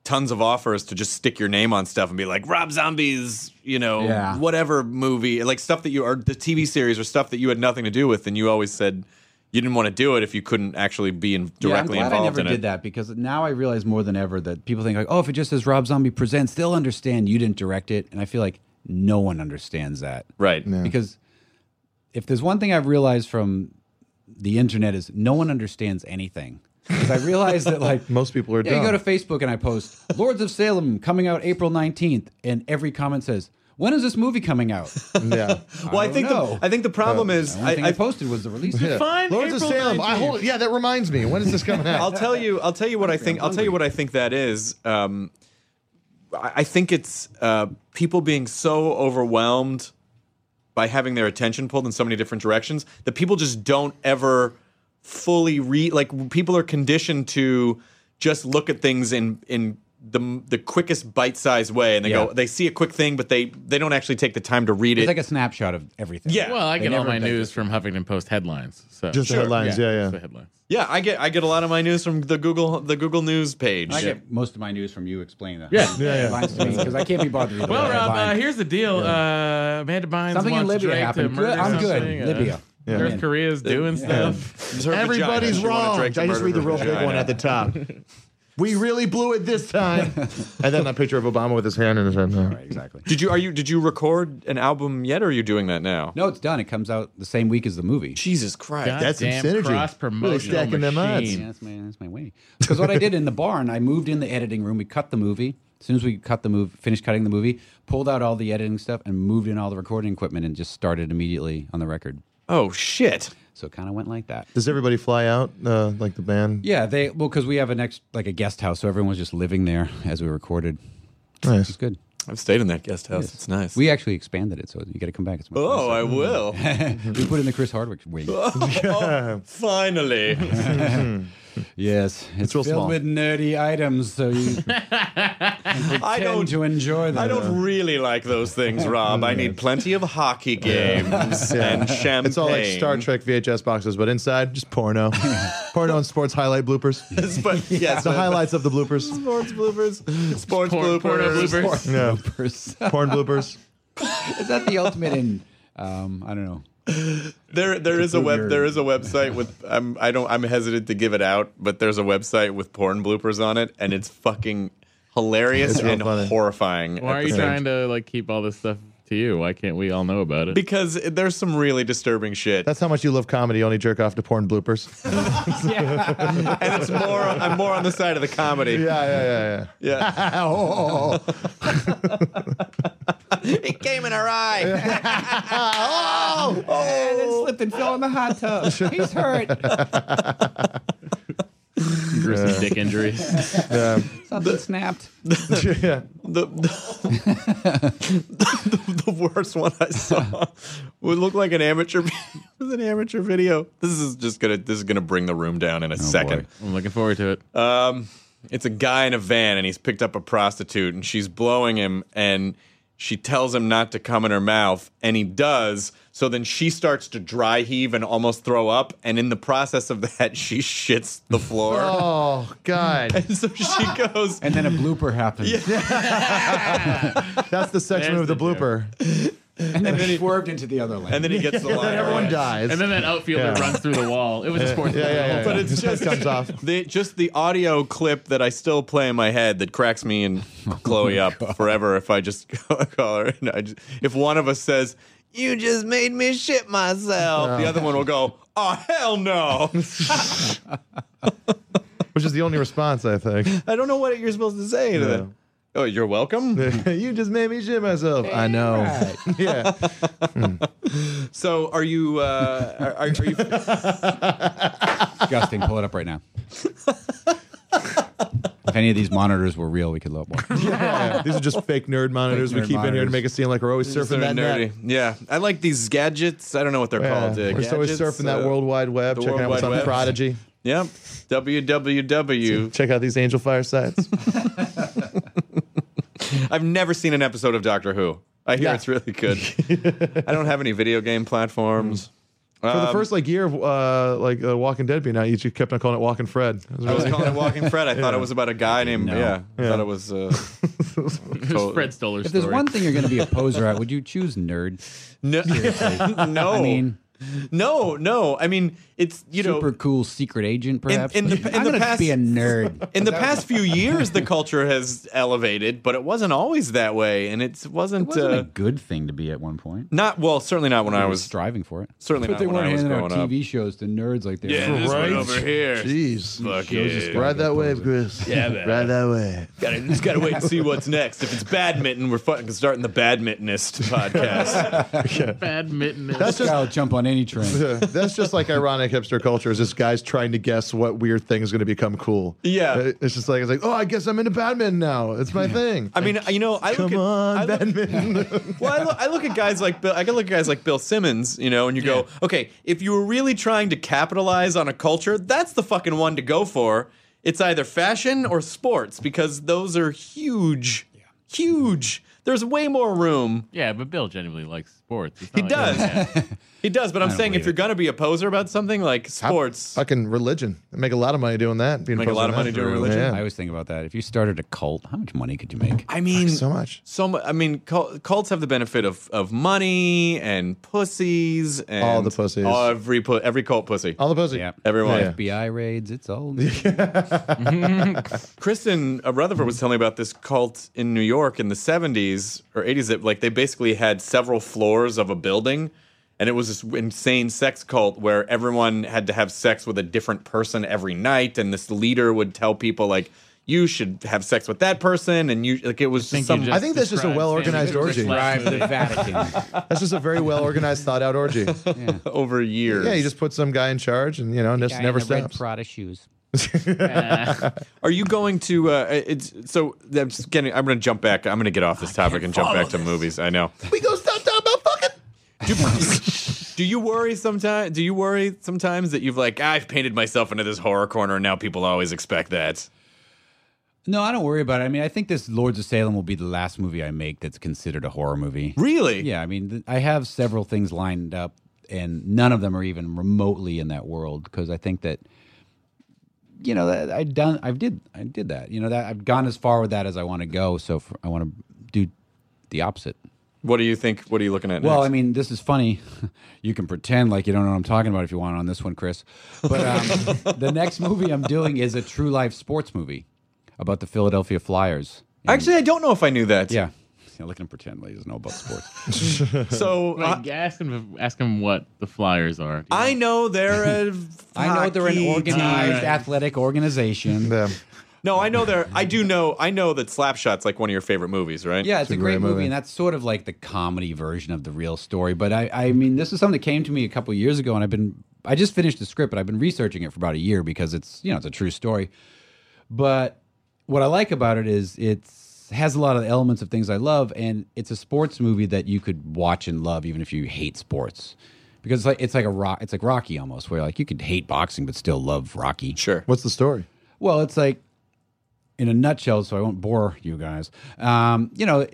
tons of offers to just stick your name on stuff and be like Rob Zombie's, whatever movie, like stuff that you are the TV series or stuff that you had nothing to do with, and you always said you didn't want to do it if you couldn't actually be directly I'm glad involved I never in it. did that because now I realize more than ever that people think like, oh, if it just says Rob Zombie Presents, they'll understand you didn't direct it, and I feel like no one understands that, right? Yeah. Because if there's one thing I've realized from the internet is no one understands anything. Because I realized that like most people are dumb. You go to Facebook and I post Lords of Salem coming out April 19th, and every comment says, when is this movie coming out? Yeah. Well, I think the problem is the only thing I posted was the release. Yeah. Fine, Lords of April Salem. 19th. Yeah, that reminds me. When is this coming out? I'll tell you what I think. I'll tell you what I think that is. I think it's people being so overwhelmed by having their attention pulled in so many different directions that people just don't ever fully read. Like people are conditioned to just look at things in the quickest bite-sized way, and they see a quick thing, but they don't actually take the time to read it. It's like a snapshot of everything. Yeah. Well, I They get all never my make news from Huffington Post headlines. So Just the headlines, yeah. just the headlines. Yeah, I get a lot of my news from the Google News page. I get most of my news from you explaining that. Yeah. Headlines to me because I can't be bothered with Well, the Rob, headline. here's the deal. Amanda Bynes Something in wants Libya Drake to happened. murder Good. I'm good. something. Libya. Yeah. North Korea's doing stuff. Everybody's She wanted wrong. I Drake to just murder read the her real big vagina. one at the top. We really blew it this time. And then a picture of Obama with his hand in his head. Right, exactly. Did you record an album yet, or are you doing that now? No, it's done. It comes out the same week as the movie. Jesus Christ. That's some Goddamn synergy. cross-promotional Really stacking them odds. machine. Yeah, that's my way. Because what I did in the barn, I moved in the editing room. We cut the movie. As soon as we finished cutting the movie, pulled out all the editing stuff and moved in all the recording equipment and just started immediately on the record. Oh shit. So it kind of went like that. Does everybody fly out, like the band? Yeah, because we have a guest house, so everyone was just living there as we recorded. Nice. It's good. I've stayed in that guest house. It's nice. We actually expanded it, so you got to come back. It's much Oh, I nicer. will. We put in the Chris Hardwick wing. Finally. Yes, it's real filled small. with nerdy items, so you can pretend to enjoy them. I don't really like those things, Rob. I need plenty of hockey games and champagne. It's all like Star Trek VHS boxes, but inside, just porno. Porno and sports highlight bloopers. But, yes, The highlights of the bloopers. sports bloopers. Sports Porno bloopers. bloopers. Yeah. Porn bloopers. Is that the ultimate in? I don't know. There is a website with I'm hesitant to give it out, but there's a website with porn bloopers on it, and it's fucking hilarious It's real and funny. horrifying. Why are you trying to keep all this stuff to you? Why can't we all know about it? Because there's some really disturbing shit. That's how much you love comedy. You only jerk off to porn bloopers. And it's I'm more on the side of the comedy. Yeah. Yeah. Oh. It came in her eye. And it slipped and fell in the hot tub. He's hurt. Gruesome dick injuries. Something snapped. Yeah. The worst one I saw would look like an amateur. It was an amateur video. This is gonna bring the room down in a second. I'm looking forward to it. It's a guy in a van, and he's picked up a prostitute, and she's blowing him, and she tells him not to come in her mouth, and he does. So then she starts to dry heave and almost throw up, and in the process of that, she shits the floor. Oh, God. And so she goes, And then a blooper happens. That's the section There's of the the joke. blooper. And then he swerved into the other lane. and then he gets the line. Everyone right. dies. And then that outfielder Yeah. runs through the wall. It was a sports. Yeah. But it's His head just comes off. the audio clip that I still play in my head that cracks me and Chloe up forever if I just call her. And if one of us says, "You just made me shit myself," the other one will go, "Oh, hell no." Which is the only response, I think. I don't know what you're supposed to say to them. Oh, you're welcome. You just made me shit myself. I know. Right. Yeah. So are you are you Disgusting. Pull it up right now. If any of these monitors were real, we could load more. Yeah. These are just fake nerd monitors Fake we nerd keep in here to monitors. make it seem like we're always surfing that nerdy? net. Yeah, I like these gadgets. I don't know what they're called. We're just always Gadgets, surfing that World Wide Web, the checking World out what's Wide on Web. Prodigy. Yep. www. Check out these Angel Fire sites. I've never seen an episode of Doctor Who. I hear Yeah. it's really good. I don't have any video game platforms. For the first year of Walking Dead being out, you just kept on calling it Walking Fred. I was calling it Walking Fred. I thought it was about a guy named I thought it was Fred Stoller. If there's one thing you're going to be a poser at, would you choose nerd? No, no. I mean, no. I mean, it's super cool secret agent, perhaps. In the I'm gonna past, be a nerd. In the past few years, the culture has elevated, but it wasn't always that way, and it wasn't a good thing to be at one point. Certainly not when I was striving for it. Certainly but not they when weren't I was handing out growing up. TV shows to nerds like they Yeah, were. this one over here. Jeez. Fuck yeah. Ride that wave, Chris. Yeah, man. Ride that wave. Just gotta wait and see what's next. If it's badminton, we're fucking starting the badmintonist podcast. Badminton. That's just I'll jump on any train. That's just like ironic hipster culture. Is just guys trying to guess what weird thing is going to become cool. Yeah, it's just like oh, I guess I'm into badminton now. It's my thing. I mean, badminton. Well, I look at guys like Bill. I can look at guys like Bill Simmons, and you go, okay, if you were really trying to capitalize on a culture, that's the fucking one to go for. It's either fashion or sports because those are huge, huge. There's way more room. Yeah, but Bill genuinely likes sports. He does. He does, but I'm saying if you're going to be a poser about something like sports. Fucking religion. I make a lot of money doing that. Make a lot of money doing religion? Yeah. I always think about that. If you started a cult, how much money could you make? I mean, so much. I mean, cults have the benefit of money and pussies and all the pussies. Every cult pussy. All the pussy. Yeah. Everyone. Yeah. FBI raids, it's all. Kristen Rutherford was telling me about this cult in New York in the 70s or 80s that they basically had several floors of a building. And it was this insane sex cult where everyone had to have sex with a different person every night, and this leader would tell people you should have sex with that person, and it was just some. I think that's just a well-organized orgy. The Vatican. That's just a very well-organized, thought-out orgy. Yeah. Over years. Yeah, you just put some guy in charge, and just never stops. Prada shoes. Are you going to? I'm going to jump back. I'm going to get off this topic and jump back to movies. I know. We go stop talking about fucking. Do you worry sometimes? Do you worry sometimes that I've painted myself into this horror corner, and now people always expect that? No, I don't worry about it. I mean, I think this Lords of Salem will be the last movie I make that's considered a horror movie. Really? Yeah. I mean, I have several things lined up, and none of them are even remotely in that world because I think that. I did that. That I've gone as far with that as I want to go. So I want to do the opposite. What do you think? What are you looking at? Well, next? I mean, this is funny. You can pretend like you don't know what I'm talking about if you want on this one, Chris. But the next movie I'm doing is a true life sports movie about the Philadelphia Flyers. Actually, I don't know if I knew that. Yeah. Look at him pretend like he doesn't know about sports. So ask him what the Flyers are. I know they're an organized athletic organization. Yeah. No, I know they're. I know that Slapshot's one of your favorite movies, right? Yeah, it's a great movie, and that's sort of like the comedy version of the real story. But I mean, this is something that came to me a couple of years ago, and I just finished the script, but I've been researching it for about a year because it's a true story. But what I like about it is it has a lot of the elements of things I love, and it's a sports movie that you could watch and love even if you hate sports. Because it's like Rocky almost, where you could hate boxing but still love Rocky. Sure. What's the story? Well, it's in a nutshell, so I won't bore you guys. There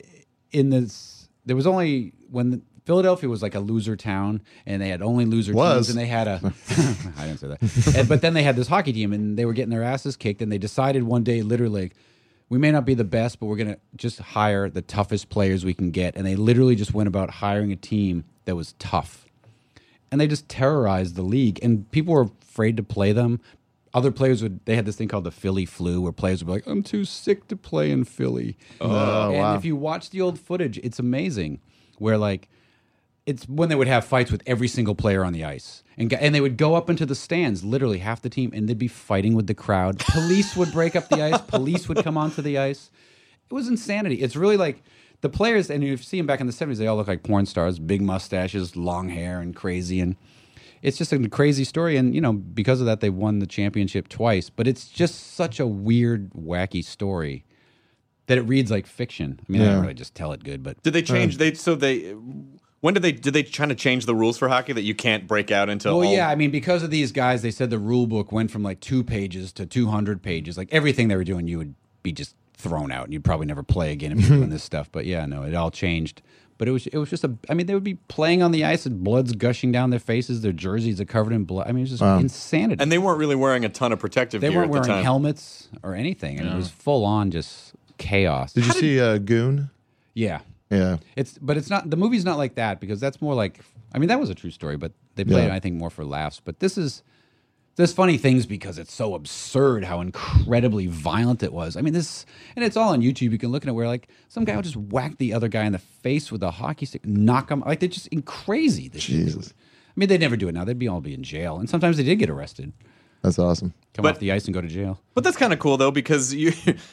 was only when Philadelphia was a loser town, and they had only loser teams, and they had a. I didn't say that. But then they had this hockey team, and they were getting their asses kicked, and they decided one day, literally, we may not be the best, but we're going to just hire the toughest players we can get. And they literally just went about hiring a team that was tough. And they just terrorized the league. And people were afraid to play them. Other players they had this thing called the Philly flu, where players would be like, I'm too sick to play in Philly. And if you watch the old footage, it's amazing. Where it's when they would have fights with every single player on the ice. And they would go up into the stands, literally half the team, and they'd be fighting with the crowd. Police would break up the ice. Police would come onto the ice. It was insanity. It's really the players, and you see them back in the 70s, they all look like porn stars, big mustaches, long hair, and crazy. And it's just a crazy story. And, because of that, they won the championship twice. But it's just such a weird, wacky story that it reads like fiction. I mean, I don't really just tell it good, but... Did they change... When did they try to change the rules for hockey that you can't break out into? Well, yeah, I mean, because of these guys, they said the rule book went from 2 pages to 200 pages. Everything they were doing, you would be just thrown out, and you'd probably never play again if you're doing this stuff. But yeah, no, it all changed. But it was just I mean, they would be playing on the ice and blood's gushing down their faces. Their jerseys are covered in blood. I mean, it was just insanity. And they weren't really wearing a ton of protective They gear weren't at the wearing time. helmets or anything. And it was full on just chaos. Did you see Goon? Yeah. Yeah. But it's not, the movie's not like that, because that's more like, I mean, that was a true story, but they played it, I think, more for laughs. But there's funny things because it's so absurd how incredibly violent it was. I mean, and it's all on YouTube. You can look at it where, like, some guy will just whack the other guy in the face with a hockey stick, knock him. Like, they're just crazy. Jesus. I mean, they'd never do it now. They'd all be in jail. And sometimes they did get arrested. That's awesome. Come off the ice and go to jail. But that's kind of cool, though, because you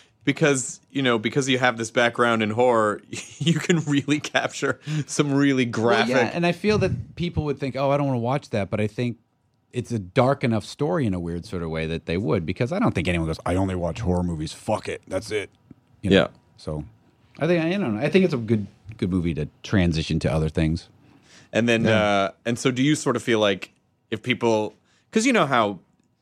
have this background in horror, you can really capture some really graphic. Well, yeah, and I feel that people would think, oh, I don't want to watch that, but I think it's a dark enough story in a weird sort of way that they would, because I don't think anyone goes, I only watch horror movies. Fuck it, that's it. You know? Yeah. So I think it's a good movie to transition to other things. And then and so do you sort of feel like if people, because you know how,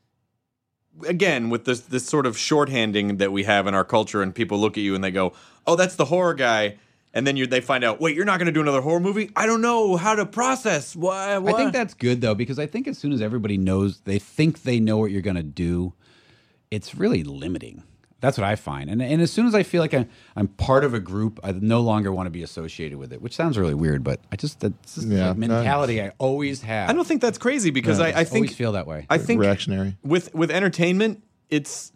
again, with this sort of shorthanding that we have in our culture, and people look at you and they go, oh, that's the horror guy. And then they find out, wait, you're not going to do another horror movie? I don't know how to process. What? I think that's good, though, because I think as soon as everybody knows, they think they know what you're going to do, it's really limiting. That's what I find. And as soon as I feel like I'm part of a group, I no longer want to be associated with it, which sounds really weird, but that's just the mentality I always have. I don't think that's crazy, because I think always feel that way. I think reactionary. With entertainment, it's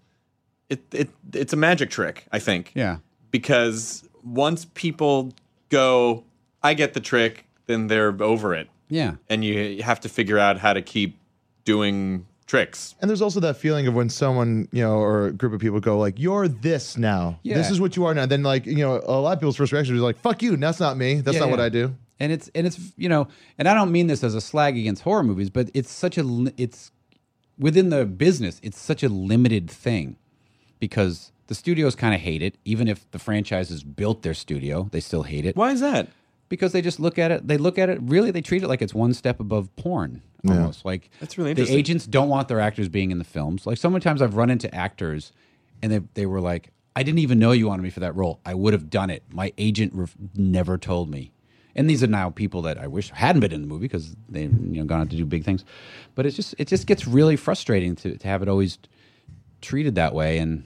a magic trick, I think. Yeah. Because once people go, I get the trick, then they're over it. Yeah. And you have to figure out how to keep doing tricks. And there's also that feeling of when someone, or a group of people go like, you're this now. Yeah. This is what you are now. Then like, a lot of people's first reaction is like, fuck you. That's not me. That's not what I do. And it's and I don't mean this as a slag against horror movies, but it's within the business, it's such a limited thing, because the studios kind of hate it. Even if the franchises built their studio, they still hate it. Why is that? Because they just look at it. They treat it like it's one step above porn, almost. Like, that's really interesting. The agents don't want their actors being in the films. Like, so many times I've run into actors, and they were like, I didn't even know you wanted me for that role. I would have done it. My agent never told me. And these are now people that I wish hadn't been in the movie, because they've gone on to do big things. But it just gets really frustrating to have it always treated that way. And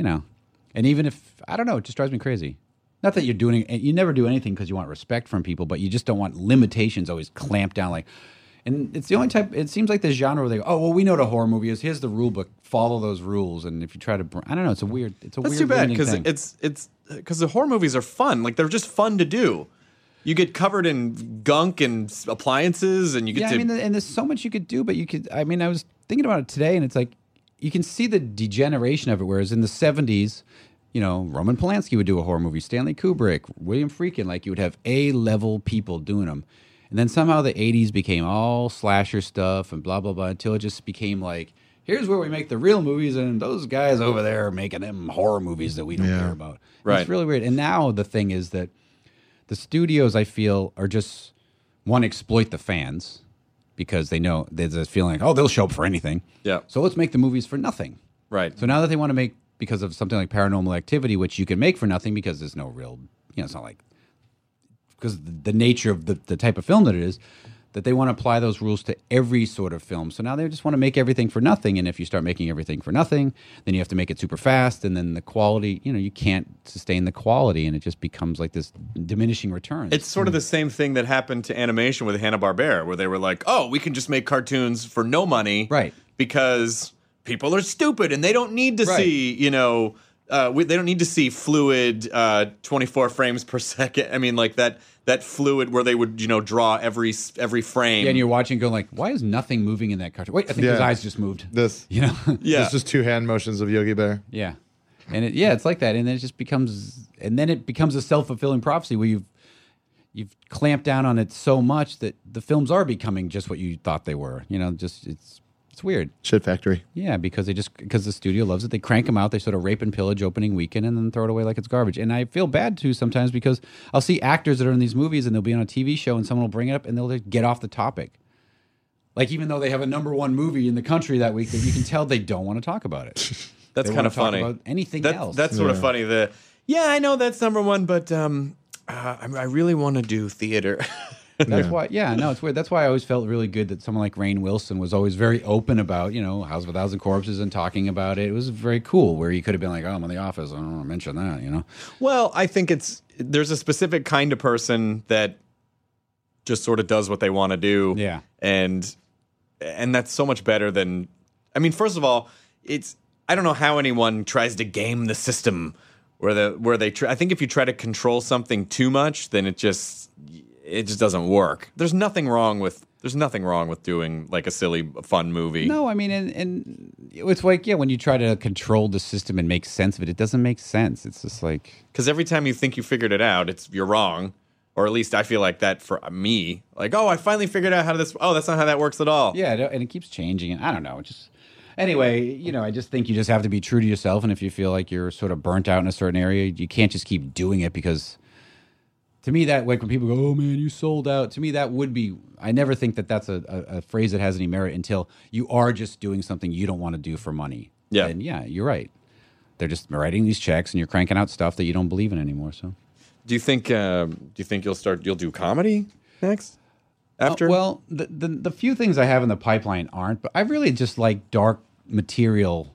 and even if, I don't know, it just drives me crazy. Not that you never do anything because you want respect from people, but you just don't want limitations always clamped down. Like, and it's the only type, it seems like this genre where they go, oh, well, we know what a horror movie is. Here's the rule book. Follow those rules. And if you try to, I don't know, it's a weird That's too bad, because because the horror movies are fun. Like, they're just fun to do. You get covered in gunk and appliances, and you get and there's so much you could do, but I was thinking about it today, and it's like, you can see the degeneration of it, whereas in the 70s, Roman Polanski would do a horror movie, Stanley Kubrick, William Friedkin, like, you would have A-level people doing them. And then somehow the 80s became all slasher stuff and blah, blah, blah, until it just became like, here's where we make the real movies, and those guys over there are making them horror movies that we don't care about. Right. It's really weird. And now the thing is that the studios, I feel, are just, want to exploit the fans, because they know there's this feeling like, oh, they'll show up for anything. Yeah. So let's make the movies for nothing. Right. So now that they want to make, because of something like Paranormal Activity, which you can make for nothing because there's no real, it's not like, because the nature of the type of film that it is, that they want to apply those rules to every sort of film. So now they just want to make everything for nothing. And if you start making everything for nothing, then you have to make it super fast. And then the quality, you can't sustain the quality. And it just becomes like this diminishing returns. It's sort of the same thing that happened to animation with Hanna-Barbera, where they were like, oh, we can just make cartoons for no money. Right. Because people are stupid and they don't need to see, they don't need to see fluid 24 frames per second. I mean, like that fluid where they would, draw every frame. Yeah, and you're watching going like, why is nothing moving in that cartoon? Wait, I think his eyes just moved. This. It's just two hand motions of Yogi Bear. Yeah. And it's like that. And then it becomes a self-fulfilling prophecy where you've clamped down on it so much that the films are becoming just what you thought they were. It's weird. Shit factory. Yeah, because the studio loves it. They crank them out. They sort of rape and pillage opening weekend and then throw it away like it's garbage. And I feel bad too sometimes, because I'll see actors that are in these movies and they'll be on a TV show and someone will bring it up and they'll just get off the topic. Like, even though they have a #1 movie in the country that week, that you can tell they don't want to talk about it. That's They kind wanna of talk funny. about anything else. That's sort of funny. I know that's number one, but I really want to do theater. That's why, it's weird. That's why I always felt really good that someone like Rainn Wilson was always very open about, House of a Thousand Corpses and talking about it. It was very cool, where he could have been like, oh, I'm on The Office. I don't want to mention that, Well, I think there's a specific kind of person that just sort of does what they want to do. Yeah. And that's so much better than, first of all, I don't know how anyone tries to game the system where they I think if you try to control something too much, then it just doesn't work. There's nothing wrong with doing like a silly, fun movie. No, and it's like, when you try to control the system and make sense of it, it doesn't make sense. It's just like... Because every time you think you figured it out, you're wrong. Or at least I feel like that for me. Like, I finally figured out that's not how that works at all. Yeah, and it keeps changing. And I don't know, Anyway, I just think you just have to be true to yourself. And if you feel like you're sort of burnt out in a certain area, you can't just keep doing it, because... To me, that, like, when people go, oh, man, you sold out, to me, that would be, I never think that that's a phrase that has any merit until you are just doing something you don't want to do for money. Yeah. And you're right. They're just writing these checks and you're cranking out stuff that you don't believe in anymore. So, do you think you'll do comedy next? After? Well, the few things I have in the pipeline aren't, but I really just like dark material,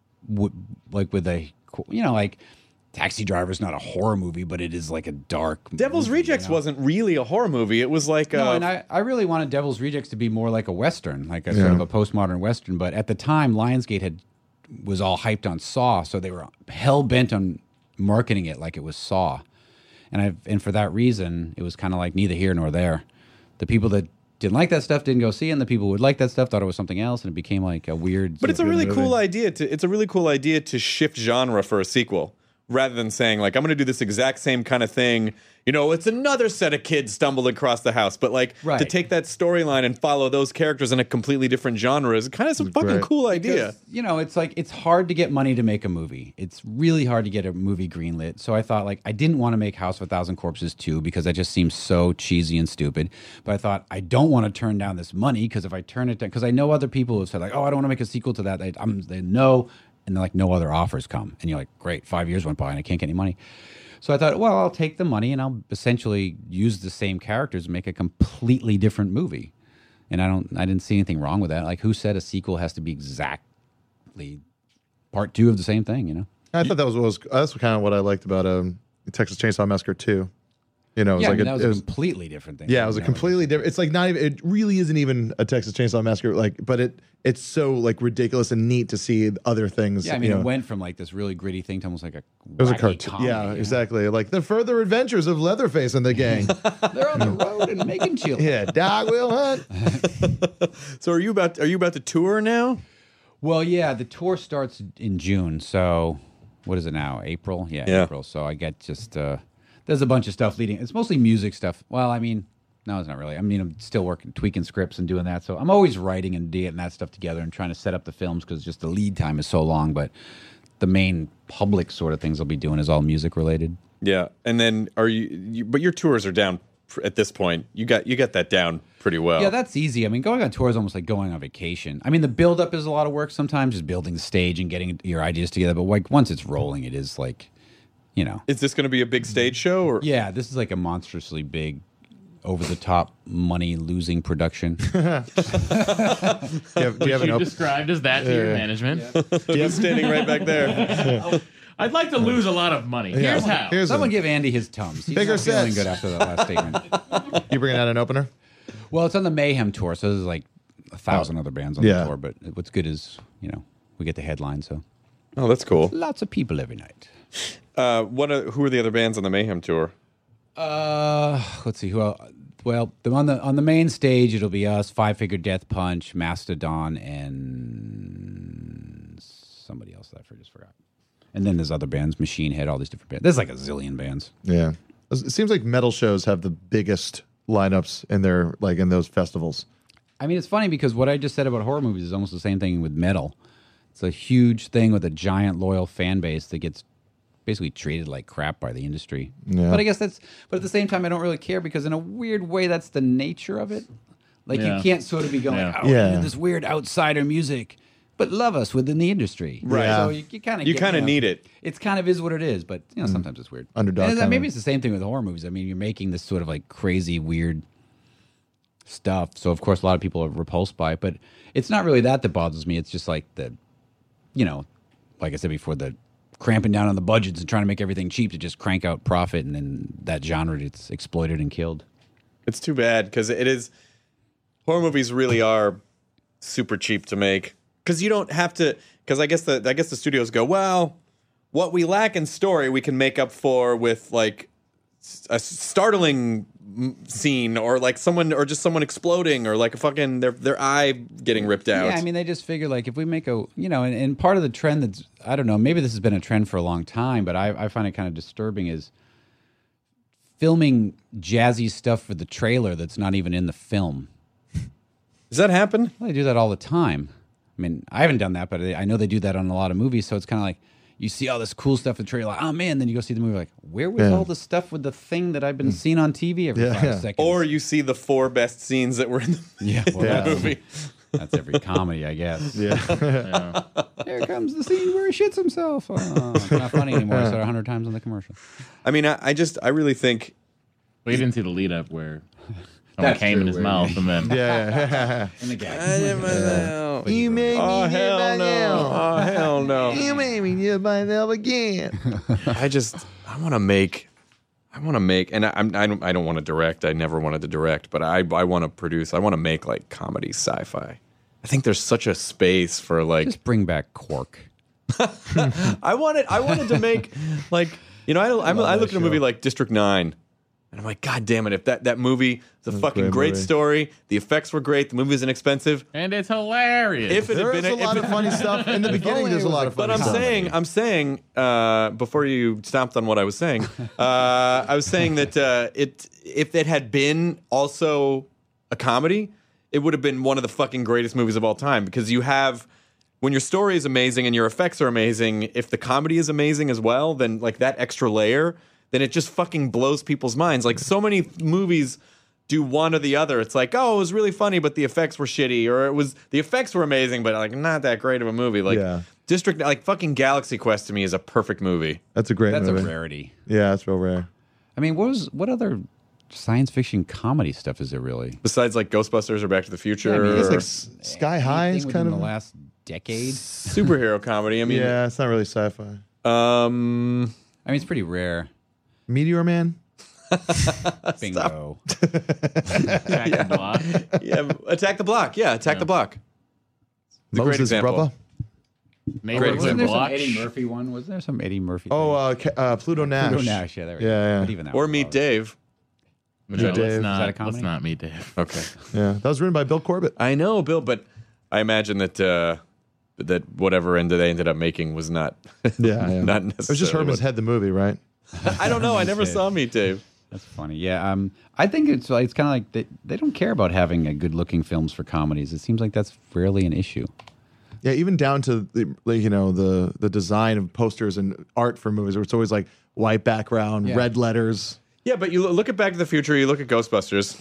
like with a, like, Taxi Driver's not a horror movie, but it is like a dark Devil's movie, Rejects wasn't really a horror movie. It was like No, and I really wanted Devil's Rejects to be more like a Western, like a sort of a postmodern Western. But at the time, Lionsgate was all hyped on Saw, so they were hell-bent on marketing it like it was Saw. And for that reason, it was kind of like neither here nor there. The people that didn't like that stuff didn't go see it, and the people who would like that stuff thought it was something else, and it became like a weird... But it's a really cool idea to shift genre for a sequel. Rather than saying, like, I'm going to do this exact same kind of thing. It's another set of kids stumbled across the house. But, like, to take that storyline and follow those characters in a completely different genre is kind of some fucking cool idea. Because, it's like, it's hard to get money to make a movie. It's really hard to get a movie greenlit. So I thought, like, I didn't want to make House of a Thousand Corpses 2 because that just seems so cheesy and stupid. But I thought, I don't want to turn down this money, because if I turn it down... Because I know other people who have said, like, oh, I don't want to make a sequel to that. They know... And then, like, no other offers come. And you're like, great, 5 years went by and I can't get any money. So I thought, well, I'll take the money and I'll essentially use the same characters and make a completely different movie. And I didn't see anything wrong with that. Like, who said a sequel has to be exactly part 2 of the same thing, I thought that's kind of what I liked about Texas Chainsaw Massacre 2. It was yeah, like that was a completely different thing. Yeah, it was a completely different. It's like not even. It really isn't even a Texas Chainsaw Massacre. Like, but it's so like ridiculous and neat to see other things. Yeah, it went from like this really gritty thing to almost like a. It was a cartoon. Comedy, yeah, exactly. Like the further adventures of Leatherface and the gang. They're on the road and making chili. Yeah, dog will hunt. So are you about to tour now? Well, yeah, the tour starts in June. So what is it now? April? Yeah. April. So I get just. There's a bunch of stuff leading. It's mostly music stuff. Well, no, it's not really. I'm still tweaking scripts and doing that. So I'm always writing and getting that stuff together and trying to set up the films, because just the lead time is so long. But the main public sort of things I'll be doing is all music related. Yeah, and then but your tours are down at this point. You got that down pretty well. Yeah, that's easy. Going on tour is almost like going on vacation. The build up is a lot of work sometimes, just building the stage and getting your ideas together. But like once it's rolling, it is like. Is this going to be a big stage show? Or? Yeah, this is like a monstrously big, over-the-top, money-losing production. Do you have described as that to your management? Yeah. He's standing right back there. I'd like to lose a lot of money. Here's how. Someone give Andy his Tums. He's bigger not feeling good after that last statement. You bringing out an opener? Well, it's on the Mayhem tour, so there's like 1,000 other bands on the tour. But what's good is, we get the headline, so. Oh, that's cool. Lots of people every night. Who are the other bands on the Mayhem tour? Let's see who else. Well, on the main stage, it'll be us, Five Finger Death Punch, Mastodon, and somebody else that I just forgot. And then there's other bands, Machine Head, all these different bands. There's like a zillion bands. Yeah, it seems like metal shows have the biggest lineups in their in those festivals. It's funny because what I just said about horror movies is almost the same thing with metal. It's a huge thing with a giant loyal fan base that gets basically treated like crap by the industry. Yeah. But I guess but at the same time, I don't really care, because in a weird way, that's the nature of it. Like you can't sort of be going, into this weird outsider music. but love us within the industry. Right. Yeah. So you kind of need it. It's kind of is what it is, but sometimes it's weird. Underdog And kinda. maybe it's the same thing with horror movies. I mean, you're making this sort of like crazy, weird stuff. So of course, a lot of people are repulsed by it, but it's not really that bothers me. It's just like like I said before, the cramping down on the budgets and trying to make everything cheap to just crank out profit, and then that genre gets exploited and killed. It's too bad because horror movies really are super cheap to make because you don't have to. Because I guess the studios go, well, what we lack in story we can make up for with like a startling scene or like someone exploding or like a fucking their eye getting ripped out. Yeah, I mean, they just figure like if we make and part of the trend that's, I don't know, maybe this has been a trend for a long time, but I find it kind of disturbing is filming jazzy stuff for the trailer that's not even in the film. Does that happen? Well, they do that all the time. I mean, I haven't done that, but I know they do that on a lot of movies. So it's kind of like you see all this cool stuff in the trailer, like, oh man, then you go see the movie, like, where was all the stuff with the thing that I've been seeing on TV every 5 seconds? Or you see the 4 best scenes that were in the movie. That's every comedy, I guess. Yeah. Here comes the scene where he shits himself. Oh, it's not funny anymore. I said it 100 times on the commercial. I mean, I really think. Well, you didn't see the lead up where someone came in his mouth and then. Yeah. And the gag. You made me Oh, do hell my no. nail. Oh, hell no. You made me do my nail again. I want to make, and I don't want to direct. I never wanted to direct, but I want to produce. I want to make like comedy sci-fi. I think there's such a space for like. Just bring back Quark. I wanted to make like I look at a movie like District 9. And I'm like, God damn it! If that movie is a fucking great story, the effects were great, the movie was inexpensive, And it's hilarious. if it had There's been a lot of funny stuff. In the beginning, there's a lot of funny But stuff. I'm saying, before you stomped on what I was saying, I was saying that if it had been also a comedy, it would have been one of the fucking greatest movies of all time. Because you have, when your story is amazing and your effects are amazing, if the comedy is amazing as well, then like that extra layer, then it just fucking blows people's minds. Like so many movies do one or the other. It's like, oh, it was really funny, but the effects were shitty, or the effects were amazing, but like not that great of a movie. Like District, like fucking Galaxy Quest to me is a perfect movie. That's a great That's movie. a rarity. Yeah, that's real rare. I mean, what other science fiction comedy stuff is there really? Besides like Ghostbusters or Back to the Future, Yeah, I mean, It's or like Sky High is Anything kind within of the last decade. superhero comedy. I mean, yeah, it's not really sci-fi. I mean, it's pretty rare. Meteor Man. Bingo. Attack the Block. yeah, Attack the Block. Yeah, Attack the Block. It's a great Moses example. Brother. Neighborhood Wasn't there some Block. Eddie Murphy one? Was there some Eddie Murphy? Oh, Pluto Nash. Pluto Nash. Yeah, there we go. Yeah. But even that Or was Meet about- Dave. No, Dave. let's Is that a not. comedy? Let's not meet Dave. Okay. Yeah, that was written by Bill Corbett. I know, Bill, but I imagine that whatever they ended up making was not Yeah, not It necessarily. was just Herman's what- Head, the movie, right? I don't know. I never saw Meet Dave. That's funny. Yeah. I think it's kind of like they don't care about having good-looking films for comedies. It seems like that's rarely an issue. Yeah, even down to the design of posters and art for movies, where it's always like white background, red letters. Yeah, but you look at Back to the Future, you look at Ghostbusters,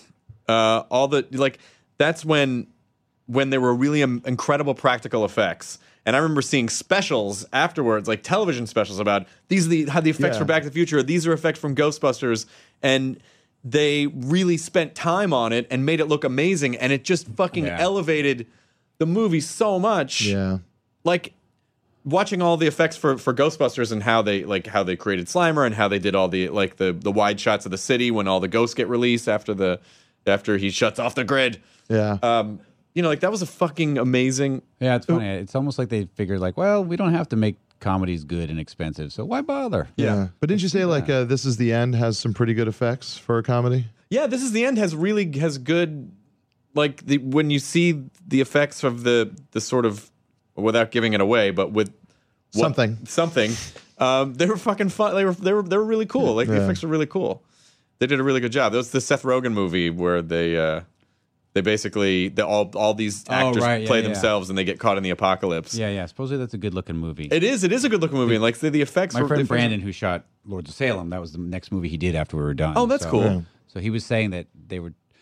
that's when there were really incredible practical effects. And I remember seeing specials afterwards, like television specials about how the effects for Back to the Future, these are effects from Ghostbusters, and they really spent time on it and made it look amazing, and it just fucking elevated the movie so much. Yeah. Like watching all the effects for Ghostbusters and how they created Slimer and how they did all the the wide shots of the city when all the ghosts get released after he shuts off the grid. Yeah. That was a fucking amazing. Yeah, it's funny. It's almost like they figured, like, well, we don't have to make comedies good and expensive, so why bother? Yeah. But didn't you say This Is the End has some pretty good effects for a comedy? Yeah, This Is the End has good, like when you see the effects of the sort of, without giving it away, but with something, they were fucking fun. They were really cool. Like the effects were really cool. They did a really good job. That was the Seth Rogen movie where they basically all these actors play themselves and they get caught in the apocalypse. Yeah. Supposedly that's a good-looking movie. It is a good looking movie, and like the effects. My friend Brandon, who shot Lords of Salem, that was the next movie he did after we were done. Oh, that's cool. So he was saying that they were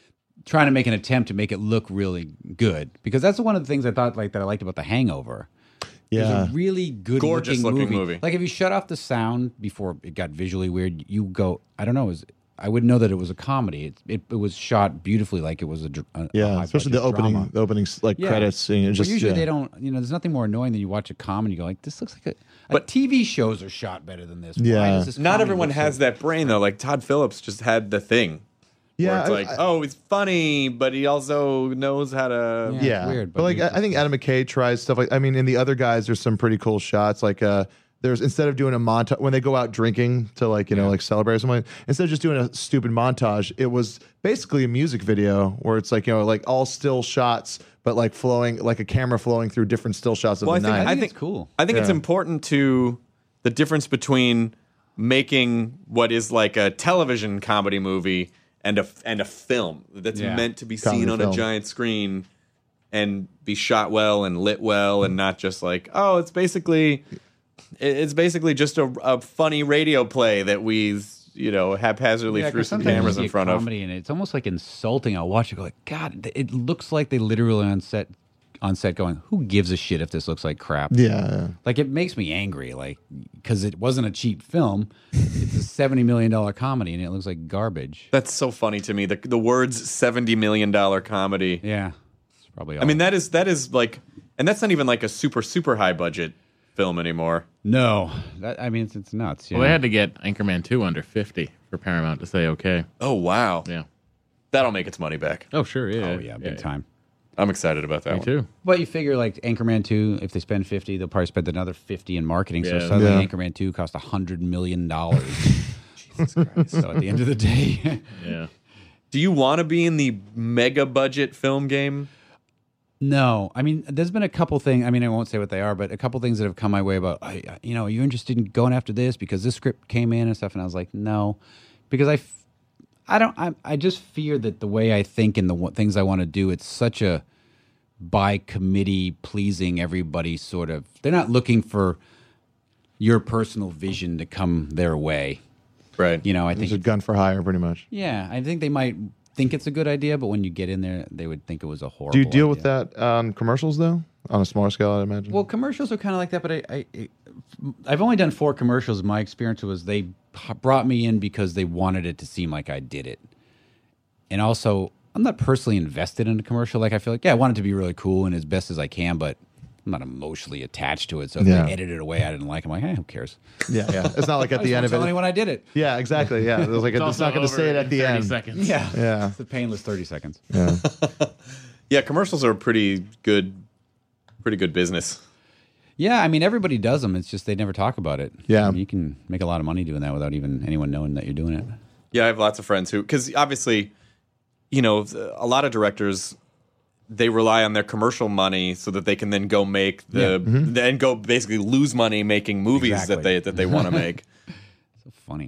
trying to make an attempt to make it look really good, because that's one of the things I thought that I liked about The Hangover. Yeah, it's a really good gorgeous looking movie. Like if you shut off the sound before it got visually weird, you go, I don't know, I wouldn't know that it was a comedy. It was shot beautifully, like it was a especially the opening credits. Usually they don't. There's nothing more annoying than you watch a comedy and you go like, this looks like but TV shows are shot better than this. Yeah, why does this not everyone has that brain though. Like Todd Phillips just had the thing. Yeah, where it's it's funny, but he also knows how to. Yeah, it's weird. But like I think Adam McKay tries stuff like. I mean, in the other guys, there's some pretty cool shots. Like there's instead of doing a montage when they go out drinking to like celebrate or something. Instead of just doing a stupid montage, it was basically a music video where it's like like all still shots, but like flowing like a camera flowing through different still shots of the night. I think it's cool. I think it's important to the difference between making what is like a television comedy movie and a film that's meant to be seen on a giant screen and be shot well and lit well and not just like, it's basically just a funny radio play that we haphazardly threw some cameras in front of. And it's almost like insulting. I'll watch it go like, God, it looks like they literally on set going, who gives a shit if this looks like crap? Yeah. Like it makes me angry, like, because it wasn't a cheap film. It's a $70 million comedy and it looks like garbage. That's so funny to me. The words $70 million comedy. Yeah. It's probably all. I mean, that is like, and that's not even like a super high budget film anymore. No. It's nuts. Well, they had to get Anchorman 2 under 50 for Paramount to say okay. Oh, wow. Yeah. That'll make its money back. Oh, sure, yeah. Oh, yeah, big time. I'm excited about that Me one. too. But you figure like Anchorman 2, if they spend 50, they'll probably spend another 50 in marketing. So Yeah. suddenly Anchorman 2 cost $100 million. Jesus Christ. So at the end of the day. Yeah. Do you want to be in the mega budget film game? No. I mean, there's been a couple things. I mean, I won't say what they are, but a couple things that have come my way about, are you interested in going after this because this script came in and stuff? And I was like, no. Because I just fear that the way I think and the things I want to do, it's such a by committee pleasing everybody sort of. They're not looking for your personal vision to come their way. Right. I think it's a gun for hire pretty much. Yeah, I think they might think it's a good idea, but when you get in there, they would think it was a horrible Do you deal idea. with that on commercials though? On a smaller scale, I imagine. Well, commercials are kind of like that, but I've only done 4 commercials. My experience was they brought me in because they wanted it to seem like I did it. And also, I'm not personally invested in a commercial. Like, I feel like, I want it to be really cool and as best as I can, but I'm not emotionally attached to it. So if they edit it away, I didn't like it. I'm like, hey, who cares? Yeah. It's not like at the end of it. Tell anyone I did it. Yeah, exactly. Yeah. It was like, it's not going to say it at the 30 end. seconds. Yeah. Yeah. It's a painless 30 seconds. Yeah. Yeah, commercials are pretty good business. Yeah, I mean, everybody does them. It's just they never talk about it. Yeah. I mean, you can make a lot of money doing that without even anyone knowing that you're doing it. Yeah, I have lots of friends because obviously, a lot of directors, they rely on their commercial money so that they can then go make then go basically lose money making movies that they want to make. So funny.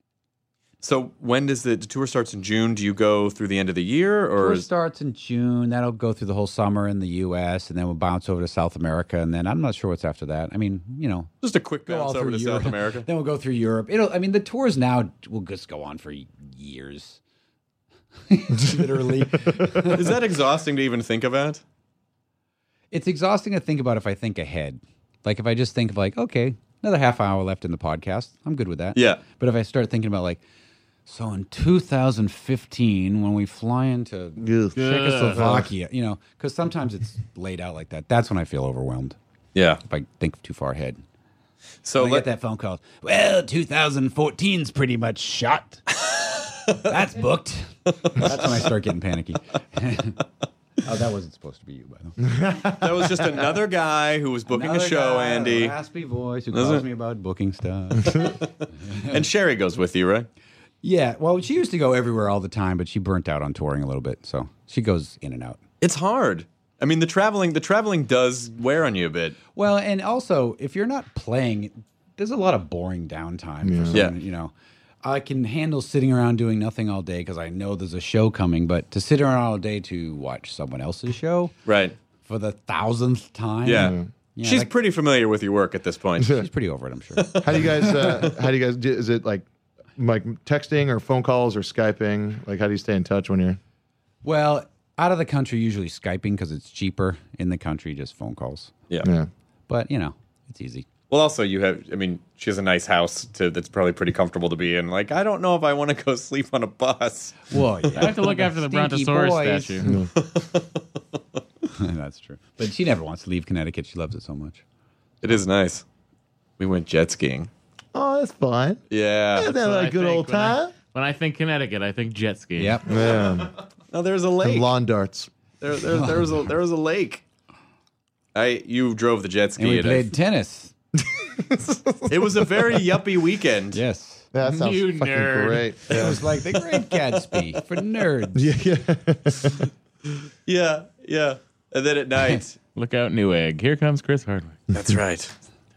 So when does the tour starts in June? Do you go through the end of the year, or Tour starts in June. That'll go through the whole summer in the U.S. and then we'll bounce over to South America, and then I'm not sure what's after that. I mean, just a quick go all bounce over through to Europe. South America? Then we'll go through Europe. The tours now will just go on for years. Literally. Is that exhausting to even think about? It's exhausting to think about if I think ahead. Like if I just think of like, okay, another half hour left in the podcast, I'm good with that. Yeah. But if I start thinking about like, so in 2015, when we fly into Czechoslovakia, because sometimes it's laid out like that. That's when I feel overwhelmed. Yeah. If I think too far ahead. So I get that phone call. Well, 2014's pretty much shot. That's booked. That's when I start getting panicky. Oh, that wasn't supposed to be you, by the way. That was just another guy who was booking a show, Andy. Raspy voice who calls me about booking stuff. And Sherry goes with you, right? Yeah, well, she used to go everywhere all the time, but she burnt out on touring a little bit, so she goes in and out. It's hard. I mean, the traveling does wear on you a bit. Well, and also, if you're not playing, there's a lot of boring downtime for someone, I can handle sitting around doing nothing all day because I know there's a show coming, but to sit around all day to watch someone else's show right for the 1,000th time. Yeah. She's pretty familiar with your work at this point. She's pretty over it, I'm sure. How do you guys do? Is it like texting or phone calls or Skyping? Like, how do you stay in touch when you're? Well, out of the country, usually Skyping because it's cheaper. In the country, just phone calls. Yeah. But, it's easy. Well, also she has a nice house that's probably pretty comfortable to be in. Like, I don't know if I want to go sleep on a bus. Well, yeah. I have to look after the Brontosaurus statue. That's true. But she never wants to leave Connecticut. She loves it so much. It is nice. We went jet skiing. Oh, that's fun. Yeah. Isn't that like a good old time? When I think Connecticut, I think jet skiing. Yep. Yeah. No, there's a lake. And lawn darts. There was a lake. You drove the jet ski. And we played tennis. It was a very yuppie weekend. Yes. That sounds You fucking nerd. great. It was like the Great Gatsby for nerds. Yeah. And then at night, Look out, Newegg. Here comes Chris Hardwick. that's right.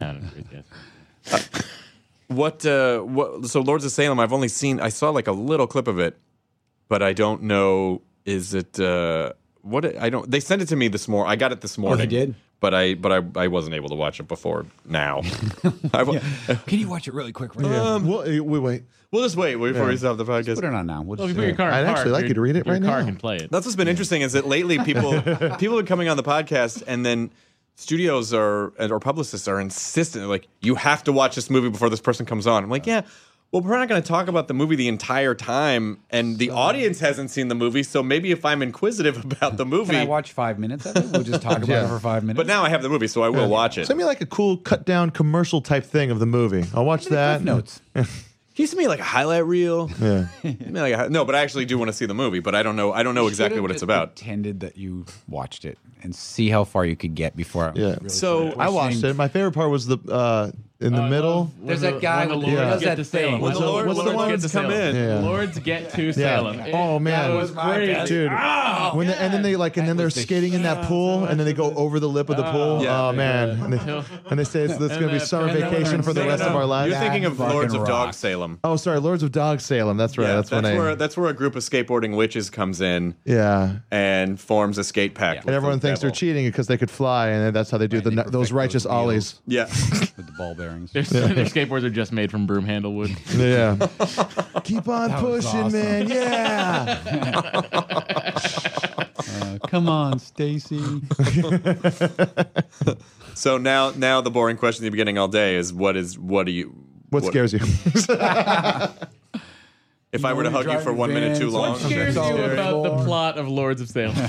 What? So Lords of Salem. I saw like a little clip of it, but I don't know. Is it what? I don't. They sent it to me this morning. I got it this morning. Oh, they did? But I wasn't able to watch it before now. Can you watch it really quick? Right Wait. We'll just wait before we stop the podcast. Put it on now. We'll Well, if just, you put your car in I'd park, actually like you to read it your right car now. can play it. That's what's been interesting is that lately people have been coming on the podcast and then studios or publicists are insistent. They're like, you have to watch this movie before this person comes on. I'm like, yeah. Well, we're not going to talk about the movie the entire time, and the audience hasn't seen the movie, so maybe if I'm inquisitive about the movie... Can I watch 5 minutes of it? We'll just talk about it for 5 minutes. But now I have the movie, so I will watch it. Send me like a cool cut down commercial type thing of the movie. I'll watch that. Notes. Can you send me like a highlight reel? Yeah. No, but I actually do want to see the movie, but I don't know exactly what it's about. Pretended that you watched it and see how far you could get before. Yeah. Really So I watched it. My favorite part was the in the middle. There's that guy when with the the Lords yeah. get to Salem. What's When the- what's the Lords one get to come Salem. in? Yeah. Lords get to Salem. Oh man, That was great. dude. And then they're skating in that pool, and then they go over the lip of the pool. Yeah. Oh man, and they say it's going to be summer vacation for the rest of our lives. You're thinking of fucking Lords of Dog rocks. Salem. Oh, sorry, Lords of Dog Salem. That's right. Yeah, that's that's where a group of skateboarding witches comes in yeah. and forms a skate pact. And everyone thinks they're cheating because they could fly, and that's how they do Right, they those perfect righteous those ollies. Yeah. with the ball bearings. Their skateboards are just made from broom handle wood. Yeah. Keep on That was pushing, awesome. man. Yeah. Come on, Stacy. So now the boring question you've been getting all day is what What scares you? if I were to hug you for 1 minute too long? What scares you about the plot of Lords of Salem?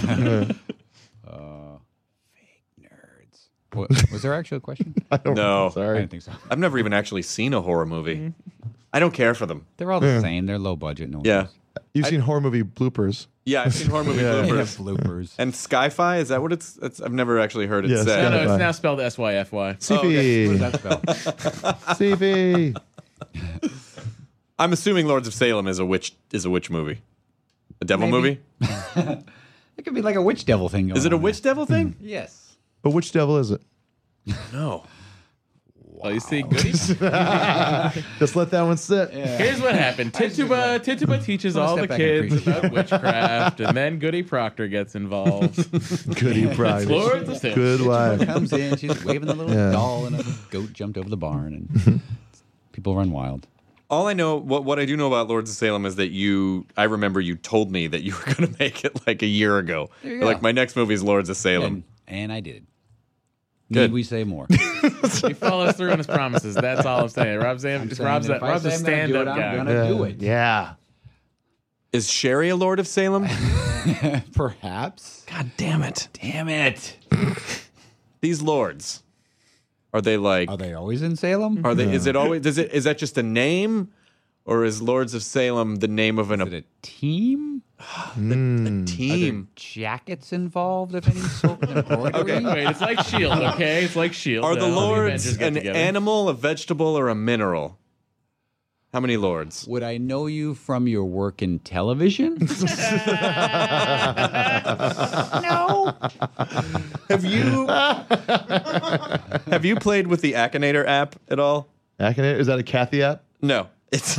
Was there actually a question? No. I Sorry. didn't think so. I've never even actually seen a horror movie. I don't care for them. They're all the same. They're low budget. No one Yeah. cares. You've seen horror movie bloopers. Yeah, I've seen horror movie They have bloopers. bloopers. And Sci-Fi, is that what it's I've never actually heard it Yes, said. No, Sci-Fi. it's now spelled SYFY. CP. What does that spell? CP. I'm assuming Lords of Salem is a witch movie. A devil Maybe. movie? It could be like a witch devil thing. Is it a going on witch devil thing? Yes. But which devil is it? No. Well, you see, goody. Just let that one sit. Here's what happened. Tituba teaches I'm gonna all the step back and kids about witchcraft, and then Goody Proctor gets involved. Goody Pride. Lords of Salem. Good wife. Comes in, she's waving the little Yeah. doll, and a goat jumped over the barn, and people run wild. All I know, what I do know about Lords of Salem is that I remember you told me that you were going to make it like a year ago. There you go. Like, my next movie is Lords of Salem. And I did. Good. Need we say more? He follows through on his promises. That's all I'm saying. Rob's a If I stand-up say I'm gonna do it, guy. I'm gonna do it. Yeah. Is Sherry a Lord of Salem? Perhaps. God damn it. Damn it. These lords, are they like... Are they always in Salem? Are they? Is it always? Is that just a name, or is Lords of Salem the name of Is it a team? a Are there team? jackets involved of any sort? Embroidery? Okay, wait. It's like S.H.I.E.L.D., okay? It's like S.H.I.E.L.D. Are the Avengers lords get an together. animal, a vegetable, or a mineral? How many lords? Would I know you from your work in television? No. Have you played with the Akinator app at all? Akinator? Is that a Kathy app? No. It's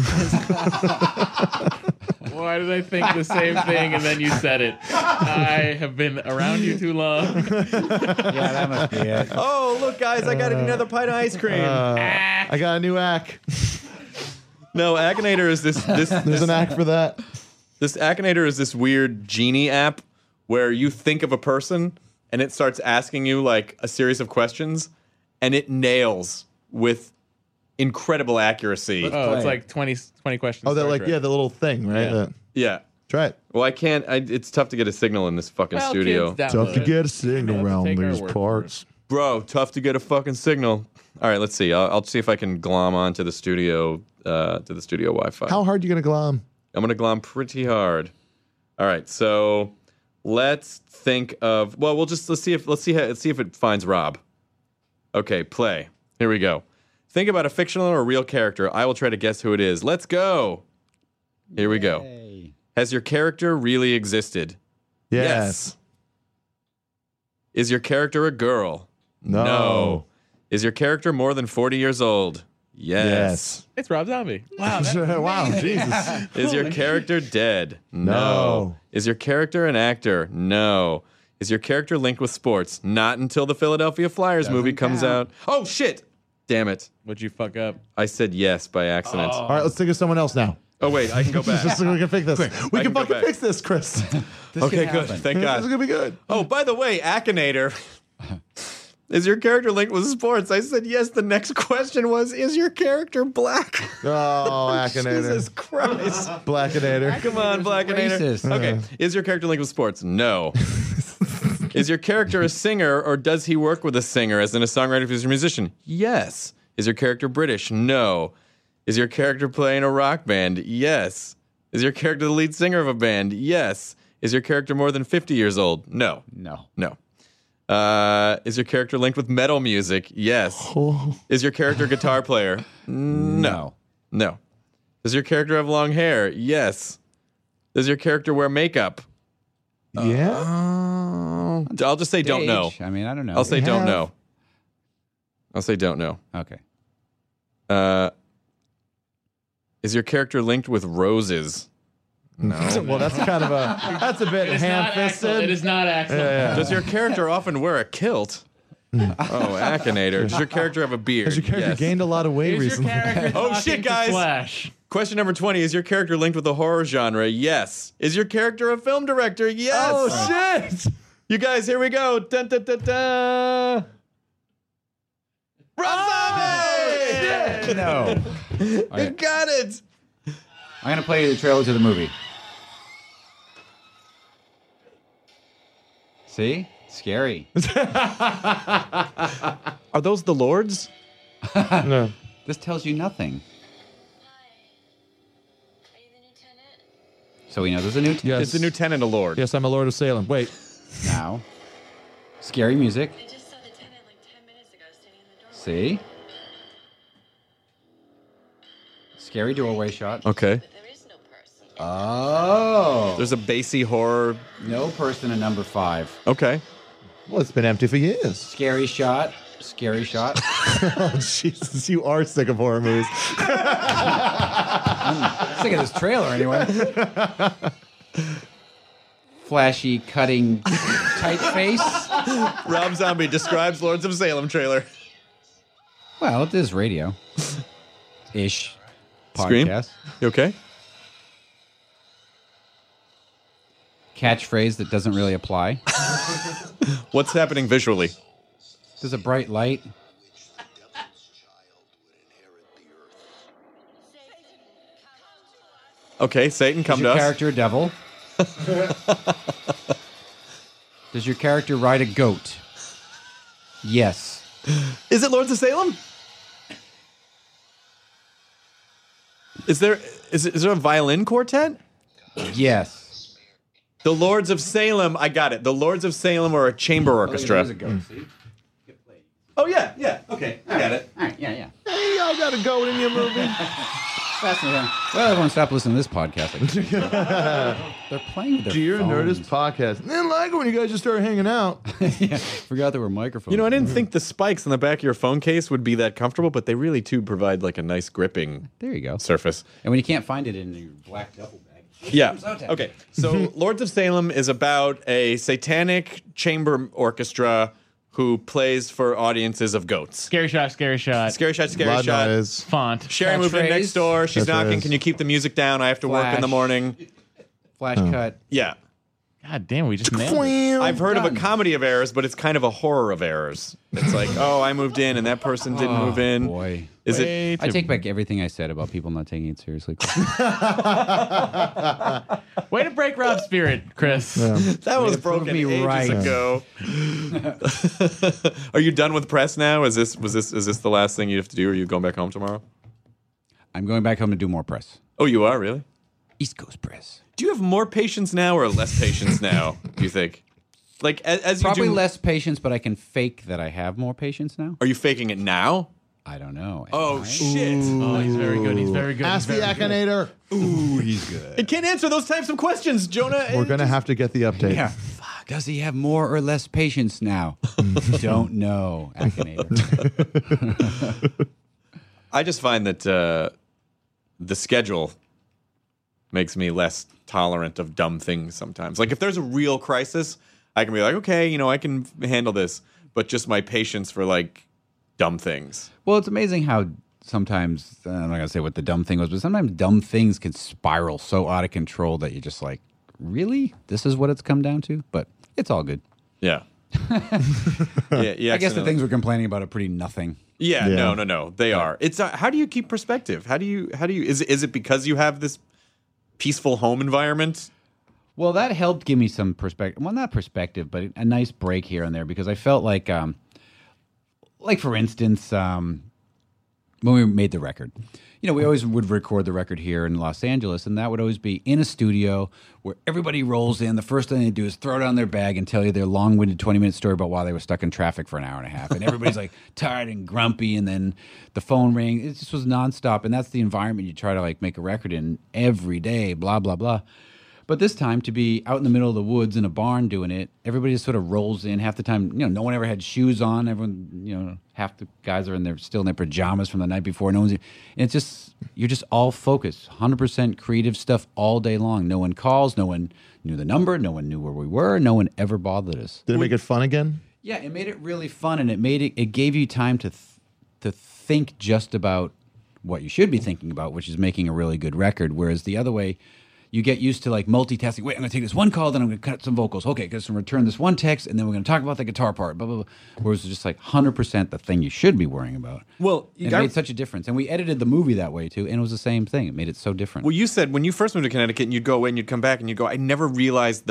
Why did I think the same thing and then you said it? I have been around you too long. Yeah, that must be it. oh look, guys, I got another pint of ice cream. I got a new ack. no, Akinator is this. There's an ack for that. This Akinator is this weird genie app where you think of a person and it starts asking you like a series of questions, and it nails with incredible accuracy. It's like 20 questions. Oh, they're Star like, Trek. yeah, the little thing, right? Yeah. Try it. Well, I can't. It's tough to get a signal in this fucking studio. kids, Tough to download it. get a signal You have to around take our these word for parts. Bro, tough to get a fucking signal. All right, let's see. I'll see if I can glom onto the studio Wi-Fi. How hard you gonna glom? I'm gonna glom pretty hard. All right, so let's think of. Well, let's see if it finds Rob. Okay, play. Here we go. Think about a fictional or real character. I will try to guess who it is. Let's go. Here we go. Has your character really existed? Yes. Is your character a girl? No. Is your character more than 40 years old? Yes. It's Rob Zombie. Wow. Wow, Jesus. Is your character dead? No. Is your character an actor? No. Is your character linked with sports? Not until the Philadelphia Flyers movie comes out. Oh, shit. Damn it. What'd you fuck up? I said yes by accident. All right, let's think of someone else now. Oh, wait. I can go back. We can fix this. We I can can go fucking back. fix this, Chris. Okay, good. Thank This God. is gonna be good. Oh, by the way, Akinator. Is your character linked with sports? I said yes. The next question was, is your character black? Oh, Akinator. Jesus Christ. Blackinator. Come on, Blackinator. racist. Okay. Is your character linked with sports? No. Is your character a singer, or does he work with a singer, as in a songwriter, producer, musician? Yes. Is your character British? No. Is your character playing a rock band? Yes. Is your character the lead singer of a band? Yes. Is your character more than 50 years old? No. No. No. Is your character linked with metal music? Yes. Is your character a guitar player? No. No. Does your character have long hair? Yes. Does your character wear makeup? Yeah. I'll just say don't know. I mean, I don't know. I'll say don't know. I'll say don't know. Okay. Is your character linked with roses? No. Well, that's kind of that's a bit It is not Axel. It ham-fisted. is not Axel. Does your character often wear a kilt? Oh, Akinator. Does your character have a beard? Has your character Yes. gained a lot of weight Is your recently? character Oh, talking shit, to guys. Flash? Question number 20. Is your character linked with the horror genre? Yes. Is your character a film director? Yes. Oh, shit. You guys, here we go. Dun, dun, dun, dun. Rob Zombie! No. You got it. I'm gonna play you the trailer to the movie. See? Scary. Are those the Lords? No. This tells you nothing. So we know there's a new Yes. It's the new tenant, a Lord. Yes, I'm a Lord of Salem. Wait. now. Scary music. See? Scary doorway shot. Okay. Oh. There's a bassy horror. No person in number 5. Okay. Well, it's been empty for years. Scary shot. Scary shot. Oh, Jesus. You are sick of horror movies. I'm sick of this trailer anyway. Flashy, cutting, tight face. Rob Zombie describes Lords of Salem trailer. Well, it is radio. Ish. Scream? Podcast. You okay? Catchphrase that doesn't really apply. What's happening visually? There's a bright light. Okay, Satan, come Is to your us. character a devil? Does your character ride a goat? Yes. Is it Lords of Salem? Is there a violin quartet? Yes. The Lords of Salem, I got it. The Lords of Salem are a chamber orchestra. There's a goat, see? Oh yeah, okay, I got it. All right, yeah. Hey, y'all got a goat in your movie. Fascinating. Well, everyone stop listening to this podcast. They're playing with their Dear phones. Nerdist Podcast. I didn't like it when you guys just started hanging out. Yeah, forgot there were microphones. You know, I didn't think the spikes on the back of your phone case would be that comfortable, but they really do provide like a nice gripping There you go. surface. And when you can't find it in your black duffel bag. Yeah. Okay. So Lords of Salem is about a satanic chamber orchestra who plays for audiences of goats. Scary shot, scary shot. Scary shot, scary Loud shot. noise. Font. Sherry moved in Catchphrase. next door. She's Catchphrase. knocking. Can you keep the music down? I have to work in the Flash. morning. Flash cut. Yeah. God damn, we just nailed it. I've heard of a comedy of errors, but it's kind of a horror of errors. It's like, oh, I moved in and that person didn't move in. Boy. Is it? I take back everything I said about people not taking it seriously. Way to break Rob's spirit, Chris. That was to prove broken me ages right. ago. Are you done with press now? Is this the last thing you have to do? Or are you going back home tomorrow? I'm going back home to do more press. Oh, you are really? East Coast press. Do you have more patience now or less patience now? Do you think? Like as Probably you do, less patience, but I can fake that I have more patience now. Are you faking it now? I don't know. Oh shit! Oh, he's very good. He's very good. Ask the He's very good. Akinator. Ooh, he's good. It can't answer those types of questions, Jonah. We're gonna have to get the update. Yeah. Does he have more or less patience now? Don't know, Akinator. I just find that the schedule makes me less tolerant of dumb things sometimes. Like if there's a real crisis, I can be like, okay, I can handle this. But just my patience for like dumb things. Well, it's amazing how sometimes, I'm not going to say what the dumb thing was, but sometimes dumb things can spiral so out of control that you're just like, really? This is what it's come down to? But it's all good. Yeah. I guess the things we're complaining about are pretty nothing. Yeah. No. They are. It's how do you keep perspective? How do you is it because you have this peaceful home environment? Well, that helped give me some perspective. Well, not perspective, but a nice break here and there because I felt like for instance, when we made the record, we always would record the record here in Los Angeles, and that would always be in a studio where everybody rolls in. The first thing they do is throw down their bag and tell you their long-winded 20-minute story about why they were stuck in traffic for an hour and a half. And everybody's like tired and grumpy, and then the phone rang. It just was nonstop, and that's the environment you try to like make a record in every day, blah, blah, blah. But this time, to be out in the middle of the woods in a barn doing it, everybody just sort of rolls in. Half the time, no one ever had shoes on. Everyone, half the guys are still in their pajamas from the night before. No one's. And it's just you're just all focused, 100% creative stuff all day long. No one calls. No one knew the number. No one knew where we were. No one ever bothered us. Did it make it fun again? Yeah, it made it really fun, and it gave you time to think just about what you should be thinking about, which is making a really good record. Whereas the other way, you get used to like multitasking. Wait, I'm going to take this one call, then I'm going to cut some vocals. Okay, because I'm going to return this one text, and then we're going to talk about the guitar part. Blah blah blah. Whereas it's just like 100% the thing you should be worrying about. Well, it made such a difference, and we edited the movie that way too, and it was the same thing. It made it so different. Well, you said when you first moved to Connecticut, and you'd go away and you'd come back, and you'd go, I never realized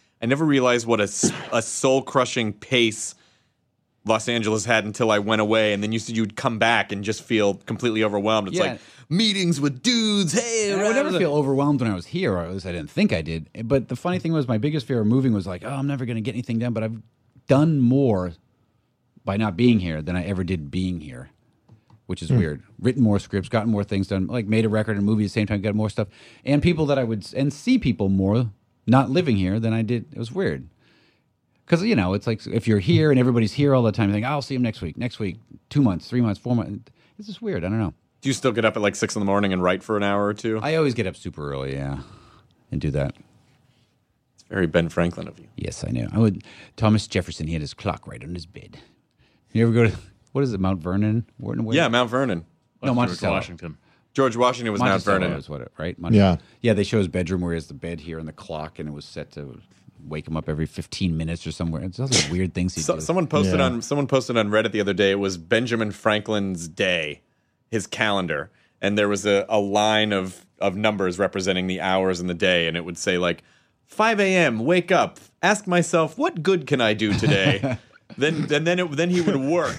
what a soul crushing pace Los Angeles had until I went away, and then you said you'd come back and just feel completely overwhelmed. It's like meetings with dudes. Hey, I would never feel overwhelmed when I was here, or at least I didn't think I did. But the funny thing was, my biggest fear of moving was like, oh, I'm never going to get anything done. But I've done more by not being here than I ever did being here, which is weird. Written more scripts, gotten more things done, like made a record and a movie at the same time, got more stuff, and people that I would see people more not living here than I did. It was weird. Because, it's like if you're here and everybody's here all the time, you think, I'll see them next week, 2 months, 3 months, 4 months. It's just weird. I don't know. Do you still get up at like 6 a.m. and write for an hour or two? I always get up super early, yeah, and do that. It's very Ben Franklin of you. Yes, I know. Thomas Jefferson, he had his clock right on his bed. You ever go to, what is it, Mount Vernon? Where? Yeah, Mount Vernon. No, Monticello. Washington. George Washington was Mount Vernon. Was what it, right? Yeah. Yeah, they show his bedroom where he has the bed here and the clock, and it was set to wake him up every 15 minutes or somewhere. It's all these weird things he does. Someone posted on Reddit the other day. It was Benjamin Franklin's day, his calendar, and there was a line of numbers representing the hours in the day, and it would say like 5 a.m. wake up, ask myself what good can I do today. then he would work.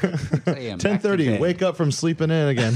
10:30 wake up from sleeping in again.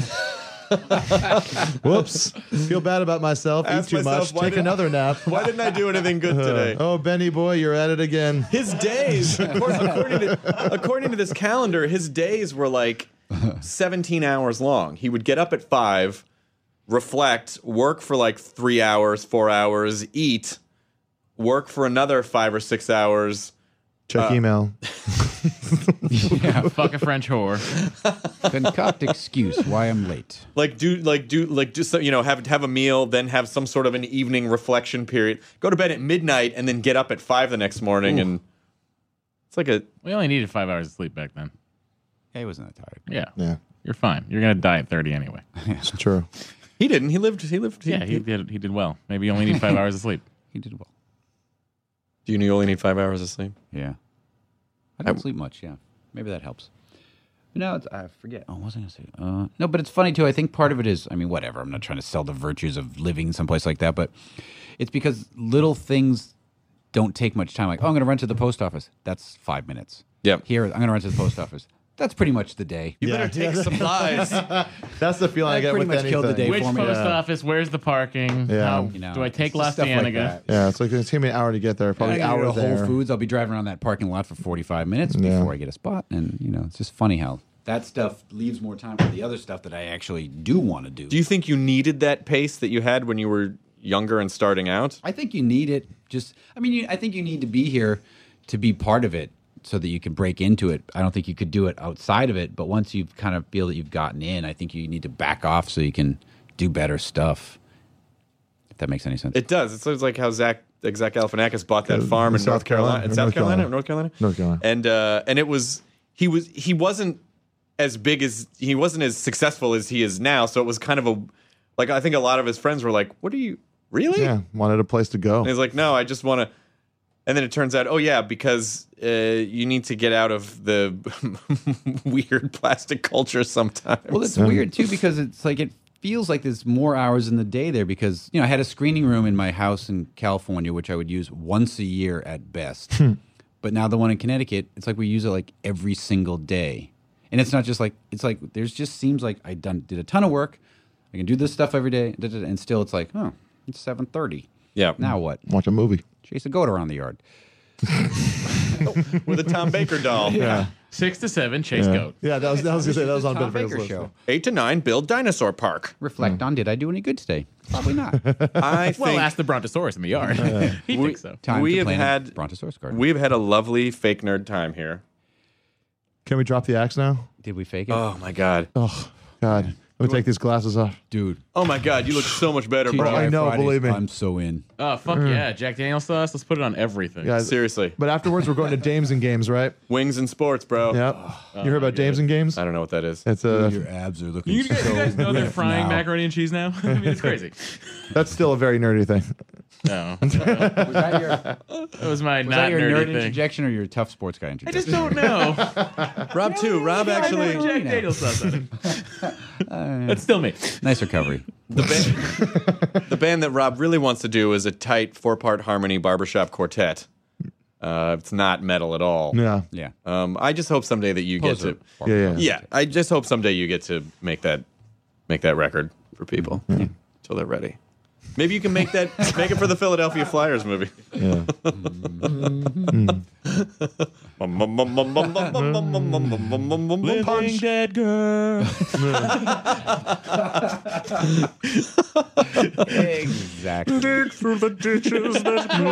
Whoops. Feel bad about myself. Eat too much. Take another nap. Why didn't I do anything good today? Oh, Benny boy, you're at it again. His days, of course, according to this calendar, his days were like 17 hours long. He would get up at 5, reflect, work for like 3 hours, 4 hours, eat, work for another 5 or 6 hours. Check email. Yeah, fuck a French whore. Concoct excuse why I'm late. Have a meal, then have some sort of an evening reflection period. Go to bed at midnight and then get up at 5 the next morning. And it's like we only needed 5 hours of sleep back then. Yeah, he wasn't that tired. Yeah. You're fine. You're gonna die at 30 anyway. It's true. He didn't. He lived. Yeah, he did well. Maybe you only need 5 hours of sleep. he did well. Do you only need 5 hours of sleep? Yeah. I don't sleep much, yeah. Maybe that helps. No, I forget. Oh, what was I going to say? No, but it's funny, too. I think part of it is, I mean, whatever. I'm not trying to sell the virtues of living someplace like that, but it's because little things don't take much time. Like, oh, I'm going to run to the post office. That's 5 minutes. Yep. Here, I'm going to run to the post office. That's pretty much the day. You better take supplies. That's the feeling I get pretty with much killed the anything. day Which for me. post office? Where's the parking? Yeah. Do I take La it's stuff like Cienega? that. Yeah, it's like it's taking me an hour to get there. Probably an I hour go to there. Whole Foods. I'll be driving around that parking lot for 45 minutes before I get a spot. And, it's just funny how that stuff leaves more time for the other stuff that I actually do want to do. Do you think you needed that pace that you had when you were younger and starting out? I think you need it. I think you need to be here to be part of it so that you can break into it. I don't think you could do it outside of it, but once you kind of feel that you've gotten in, I think you need to back off so you can do better stuff. If that makes any sense. It does. It's like how Zach Galifianakis bought that farm in North Carolina. North Carolina. And it was he wasn't as big as he wasn't as successful as he is now. So it was kind of I think a lot of his friends were like, "What are you really?" Yeah, wanted a place to go. And he's like, "No, I just want to." And then it turns out, oh yeah, because you need to get out of the weird plastic culture sometimes. Well, it's weird too because it's like it feels like there's more hours in the day there because I had a screening room in my house in California which I would use once a year at best. But now the one in Connecticut, it's like we use it like every single day. And it's not just like there's just seems like I did a ton of work. I can do this stuff every day, and still it's like, oh, it's 7:30. Yeah. Now what? Watch a movie. Chase a goat around the yard. With a Tom Baker doll. Yeah. 6 to 7, chase goat. Yeah, that was gonna say that was on Ben Tom Baker Baker's show. list. 8 to 9, build dinosaur park. Reflect on, did I do any good today? Probably not. I think Well, ask the Brontosaurus in the yard. He thinks so. Time We to have plant had- a Brontosaurus garden. we've had a lovely fake nerd time here. Can we drop the axe now? Did we fake it? Oh my god. Oh God, let me take these glasses off. Dude. Oh my god, you look so much better, bro. I know, Fridays, believe me. I'm so in. Oh, fuck yeah. Jack Daniels sauce. Let's put it on everything. Guys, Seriously. But afterwards, we're going to Dames and Games, right? Wings and sports, bro. Yep. You heard about Dames and Games? I don't know what that is. It's Your abs are looking You guys know they're ripped frying now. macaroni and cheese now? I mean, it's crazy. that's still a very nerdy thing. No. Was that your, That was my was not that your nerdy nerd thing. interjection or your tough sports guy I interjection? just don't know. Rob too. Rob actually. Jack Daniels sauce on it. That's still me. Nice recovery. The band that Rob really wants to do is a tight 4-part harmony barbershop quartet. It's not metal at all. Yeah. Yeah. I just hope someday that you get to. Yeah. Yeah, I just hope someday you get to make that record for people until they're ready. Maybe you can make it for the Philadelphia Flyers movie. Yeah. Living dead girl. Exactly. Dig through the ditches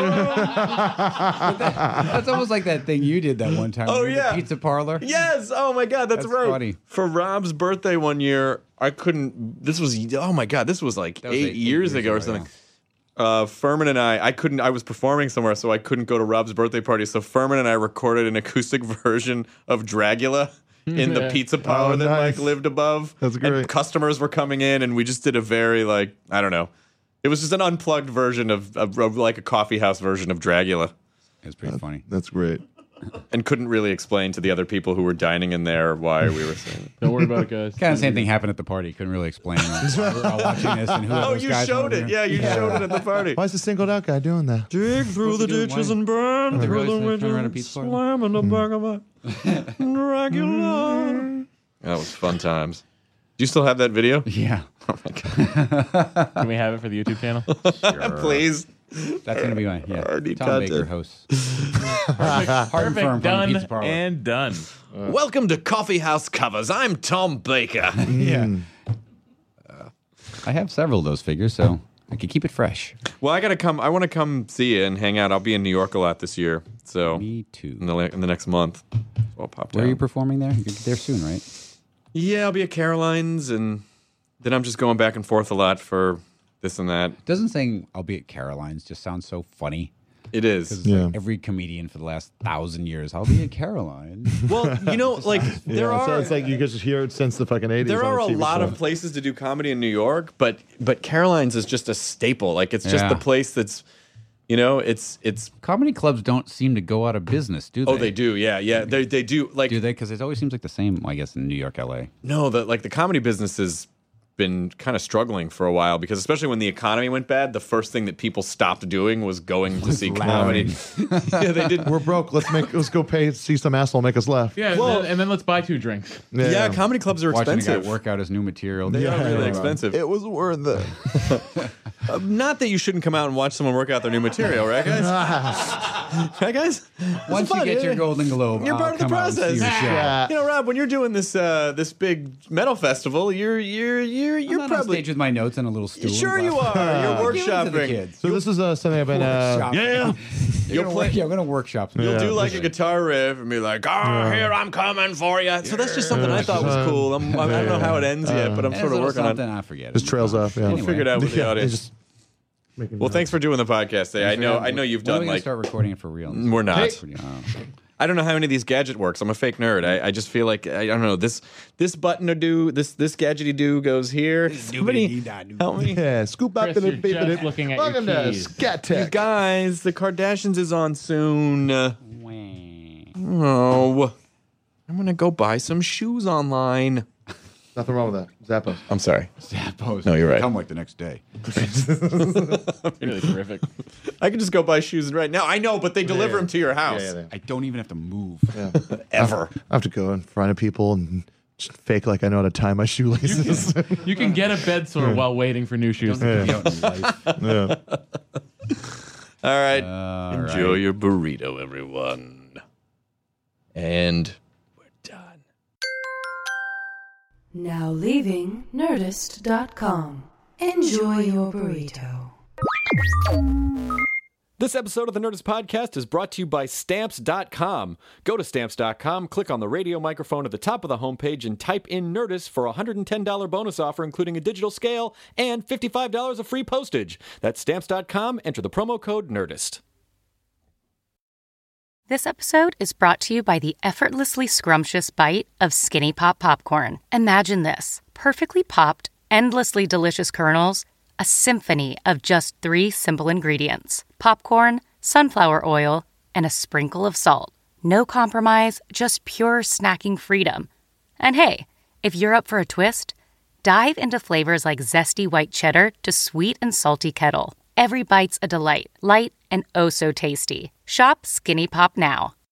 That's almost like that thing you did that one time. Oh, Remember the yeah. pizza parlor. Yes. Oh my God, that's right. funny. For Rob's birthday one year, I couldn't. This was this was like That was 8 years ago or something. Furman and I couldn't. I was performing somewhere, so I couldn't go to Rob's birthday party. So Furman and I recorded an acoustic version of Dragula in the pizza parlor that nice. Mike lived above. That's And great. customers were coming in, and we just did a very I don't know. It was just an unplugged version of like a coffee house version of Dragula, It's pretty funny. That's great. and couldn't really explain to the other people who were dining in there why we were saying it. Don't worry about it, guys. Kind of same thing happened at the party. Couldn't really explain. We were all watching this, and who are Oh, those you guys showed over it. there? Yeah, you showed it at the party. Why is the singled out guy doing that? Dig through What's he doing? Why? burn They really started trying to run a pizza parlor? slamming the back of a Dragula. That was fun times. Do you still have that video? Yeah. Can we have it for the YouTube channel? Please. That's going to be my Already Tom cut Baker it. host. Hard and firm from the Done pizza parlor. and done. Welcome to Coffee House Covers. I'm Tom Baker. Yeah. I have several of those figures, so I could keep it fresh. Well, I gotta come. I want to come see you and hang out. I'll be in New York a lot this year, so Me too. in the next month, so I'll pop down. Where are you performing there? You're there soon, right? Yeah, I'll be at Caroline's, and then I'm just going back and forth a lot for this and that. Doesn't saying I'll be at Caroline's just sound so funny? It is. Because like every comedian for the last 1,000 years, I'll be at Caroline. Well, like there are. So it's like you just hear it since the fucking 80s. There on are a TV lot show. of places to do comedy in New York, but Caroline's is just a staple. Like it's just Yeah. the place that's You know, it's comedy clubs don't seem to go out of business, do they? Oh, they do. Yeah. They do. Like, do they? Because it always seems like the same. I guess in New York, LA. No, the comedy business has been kind of struggling for a while because especially when the economy went bad, the first thing that people stopped doing was going to see comedy. Yeah, they did. We're broke. Let's go see some asshole make us laugh. Yeah, and then let's buy 2 drinks. Yeah, comedy clubs are Watching expensive. a guy work out his new material. They are really expensive. It was worth it. Not that you shouldn't come out and watch someone work out their new material, right, guys? Right, guys? Once you get your Golden Globe, you're part of the come out and process. see your show. You know, Rob, when you're doing this this big metal festival, you're I'm on probably stage with my notes and a little stool. Sure you are. You're Give it to the workshopping. kids. So this is something I've been. Yeah. You'll play. I'm gonna workshop. You'll do like a guitar riff and be like, here I'm coming for you. So that's just something I thought was cool. I don't know how it ends yet, but I'm sort of working on it. I forget. Just trails off. Yeah. We'll figure it out with the audience. Just Well, thanks for doing the podcast today. I know you've When are done we gonna like start recording it for real? we're not. Hey. I don't know how any of these gadget works. I'm a fake nerd. I just feel like I don't know this button to do this gadgety do goes here. Somebody help me. Yeah, scoop up Chris, you're just looking at Welcome your to keys. Scat You Tech. guys, the Kardashians is on soon. Oh, I'm gonna go buy some shoes online. Nothing wrong with that. Zappos. I'm sorry. Zappos. No, you're right. Come like the next day. Really terrific. I can just go buy shoes right now. I know, but they deliver them to your house. I don't even have to move. Ever. I have to go in front of people and just fake like I know how to tie my shoelaces. You can get a bed sore while waiting for new shoes. Yeah. All right. Enjoy your burrito, everyone. And we're done. Now leaving Nerdist.com. Enjoy your burrito. This episode of the Nerdist Podcast is brought to you by Stamps.com. Go to Stamps.com, click on the radio microphone at the top of the homepage, and type in Nerdist for a $110 bonus offer, including a digital scale and $55 of free postage. That's Stamps.com. Enter the promo code NERDIST. This episode is brought to you by the effortlessly scrumptious bite of Skinny Pop Popcorn. Imagine this: perfectly popped, endlessly delicious kernels, a symphony of just 3 simple ingredients: popcorn, sunflower oil, and a sprinkle of salt. No compromise, just pure snacking freedom. And hey, if you're up for a twist, dive into flavors like zesty white cheddar to sweet and salty kettle. Every bite's a delight, light and oh so tasty. Shop Skinny Pop now,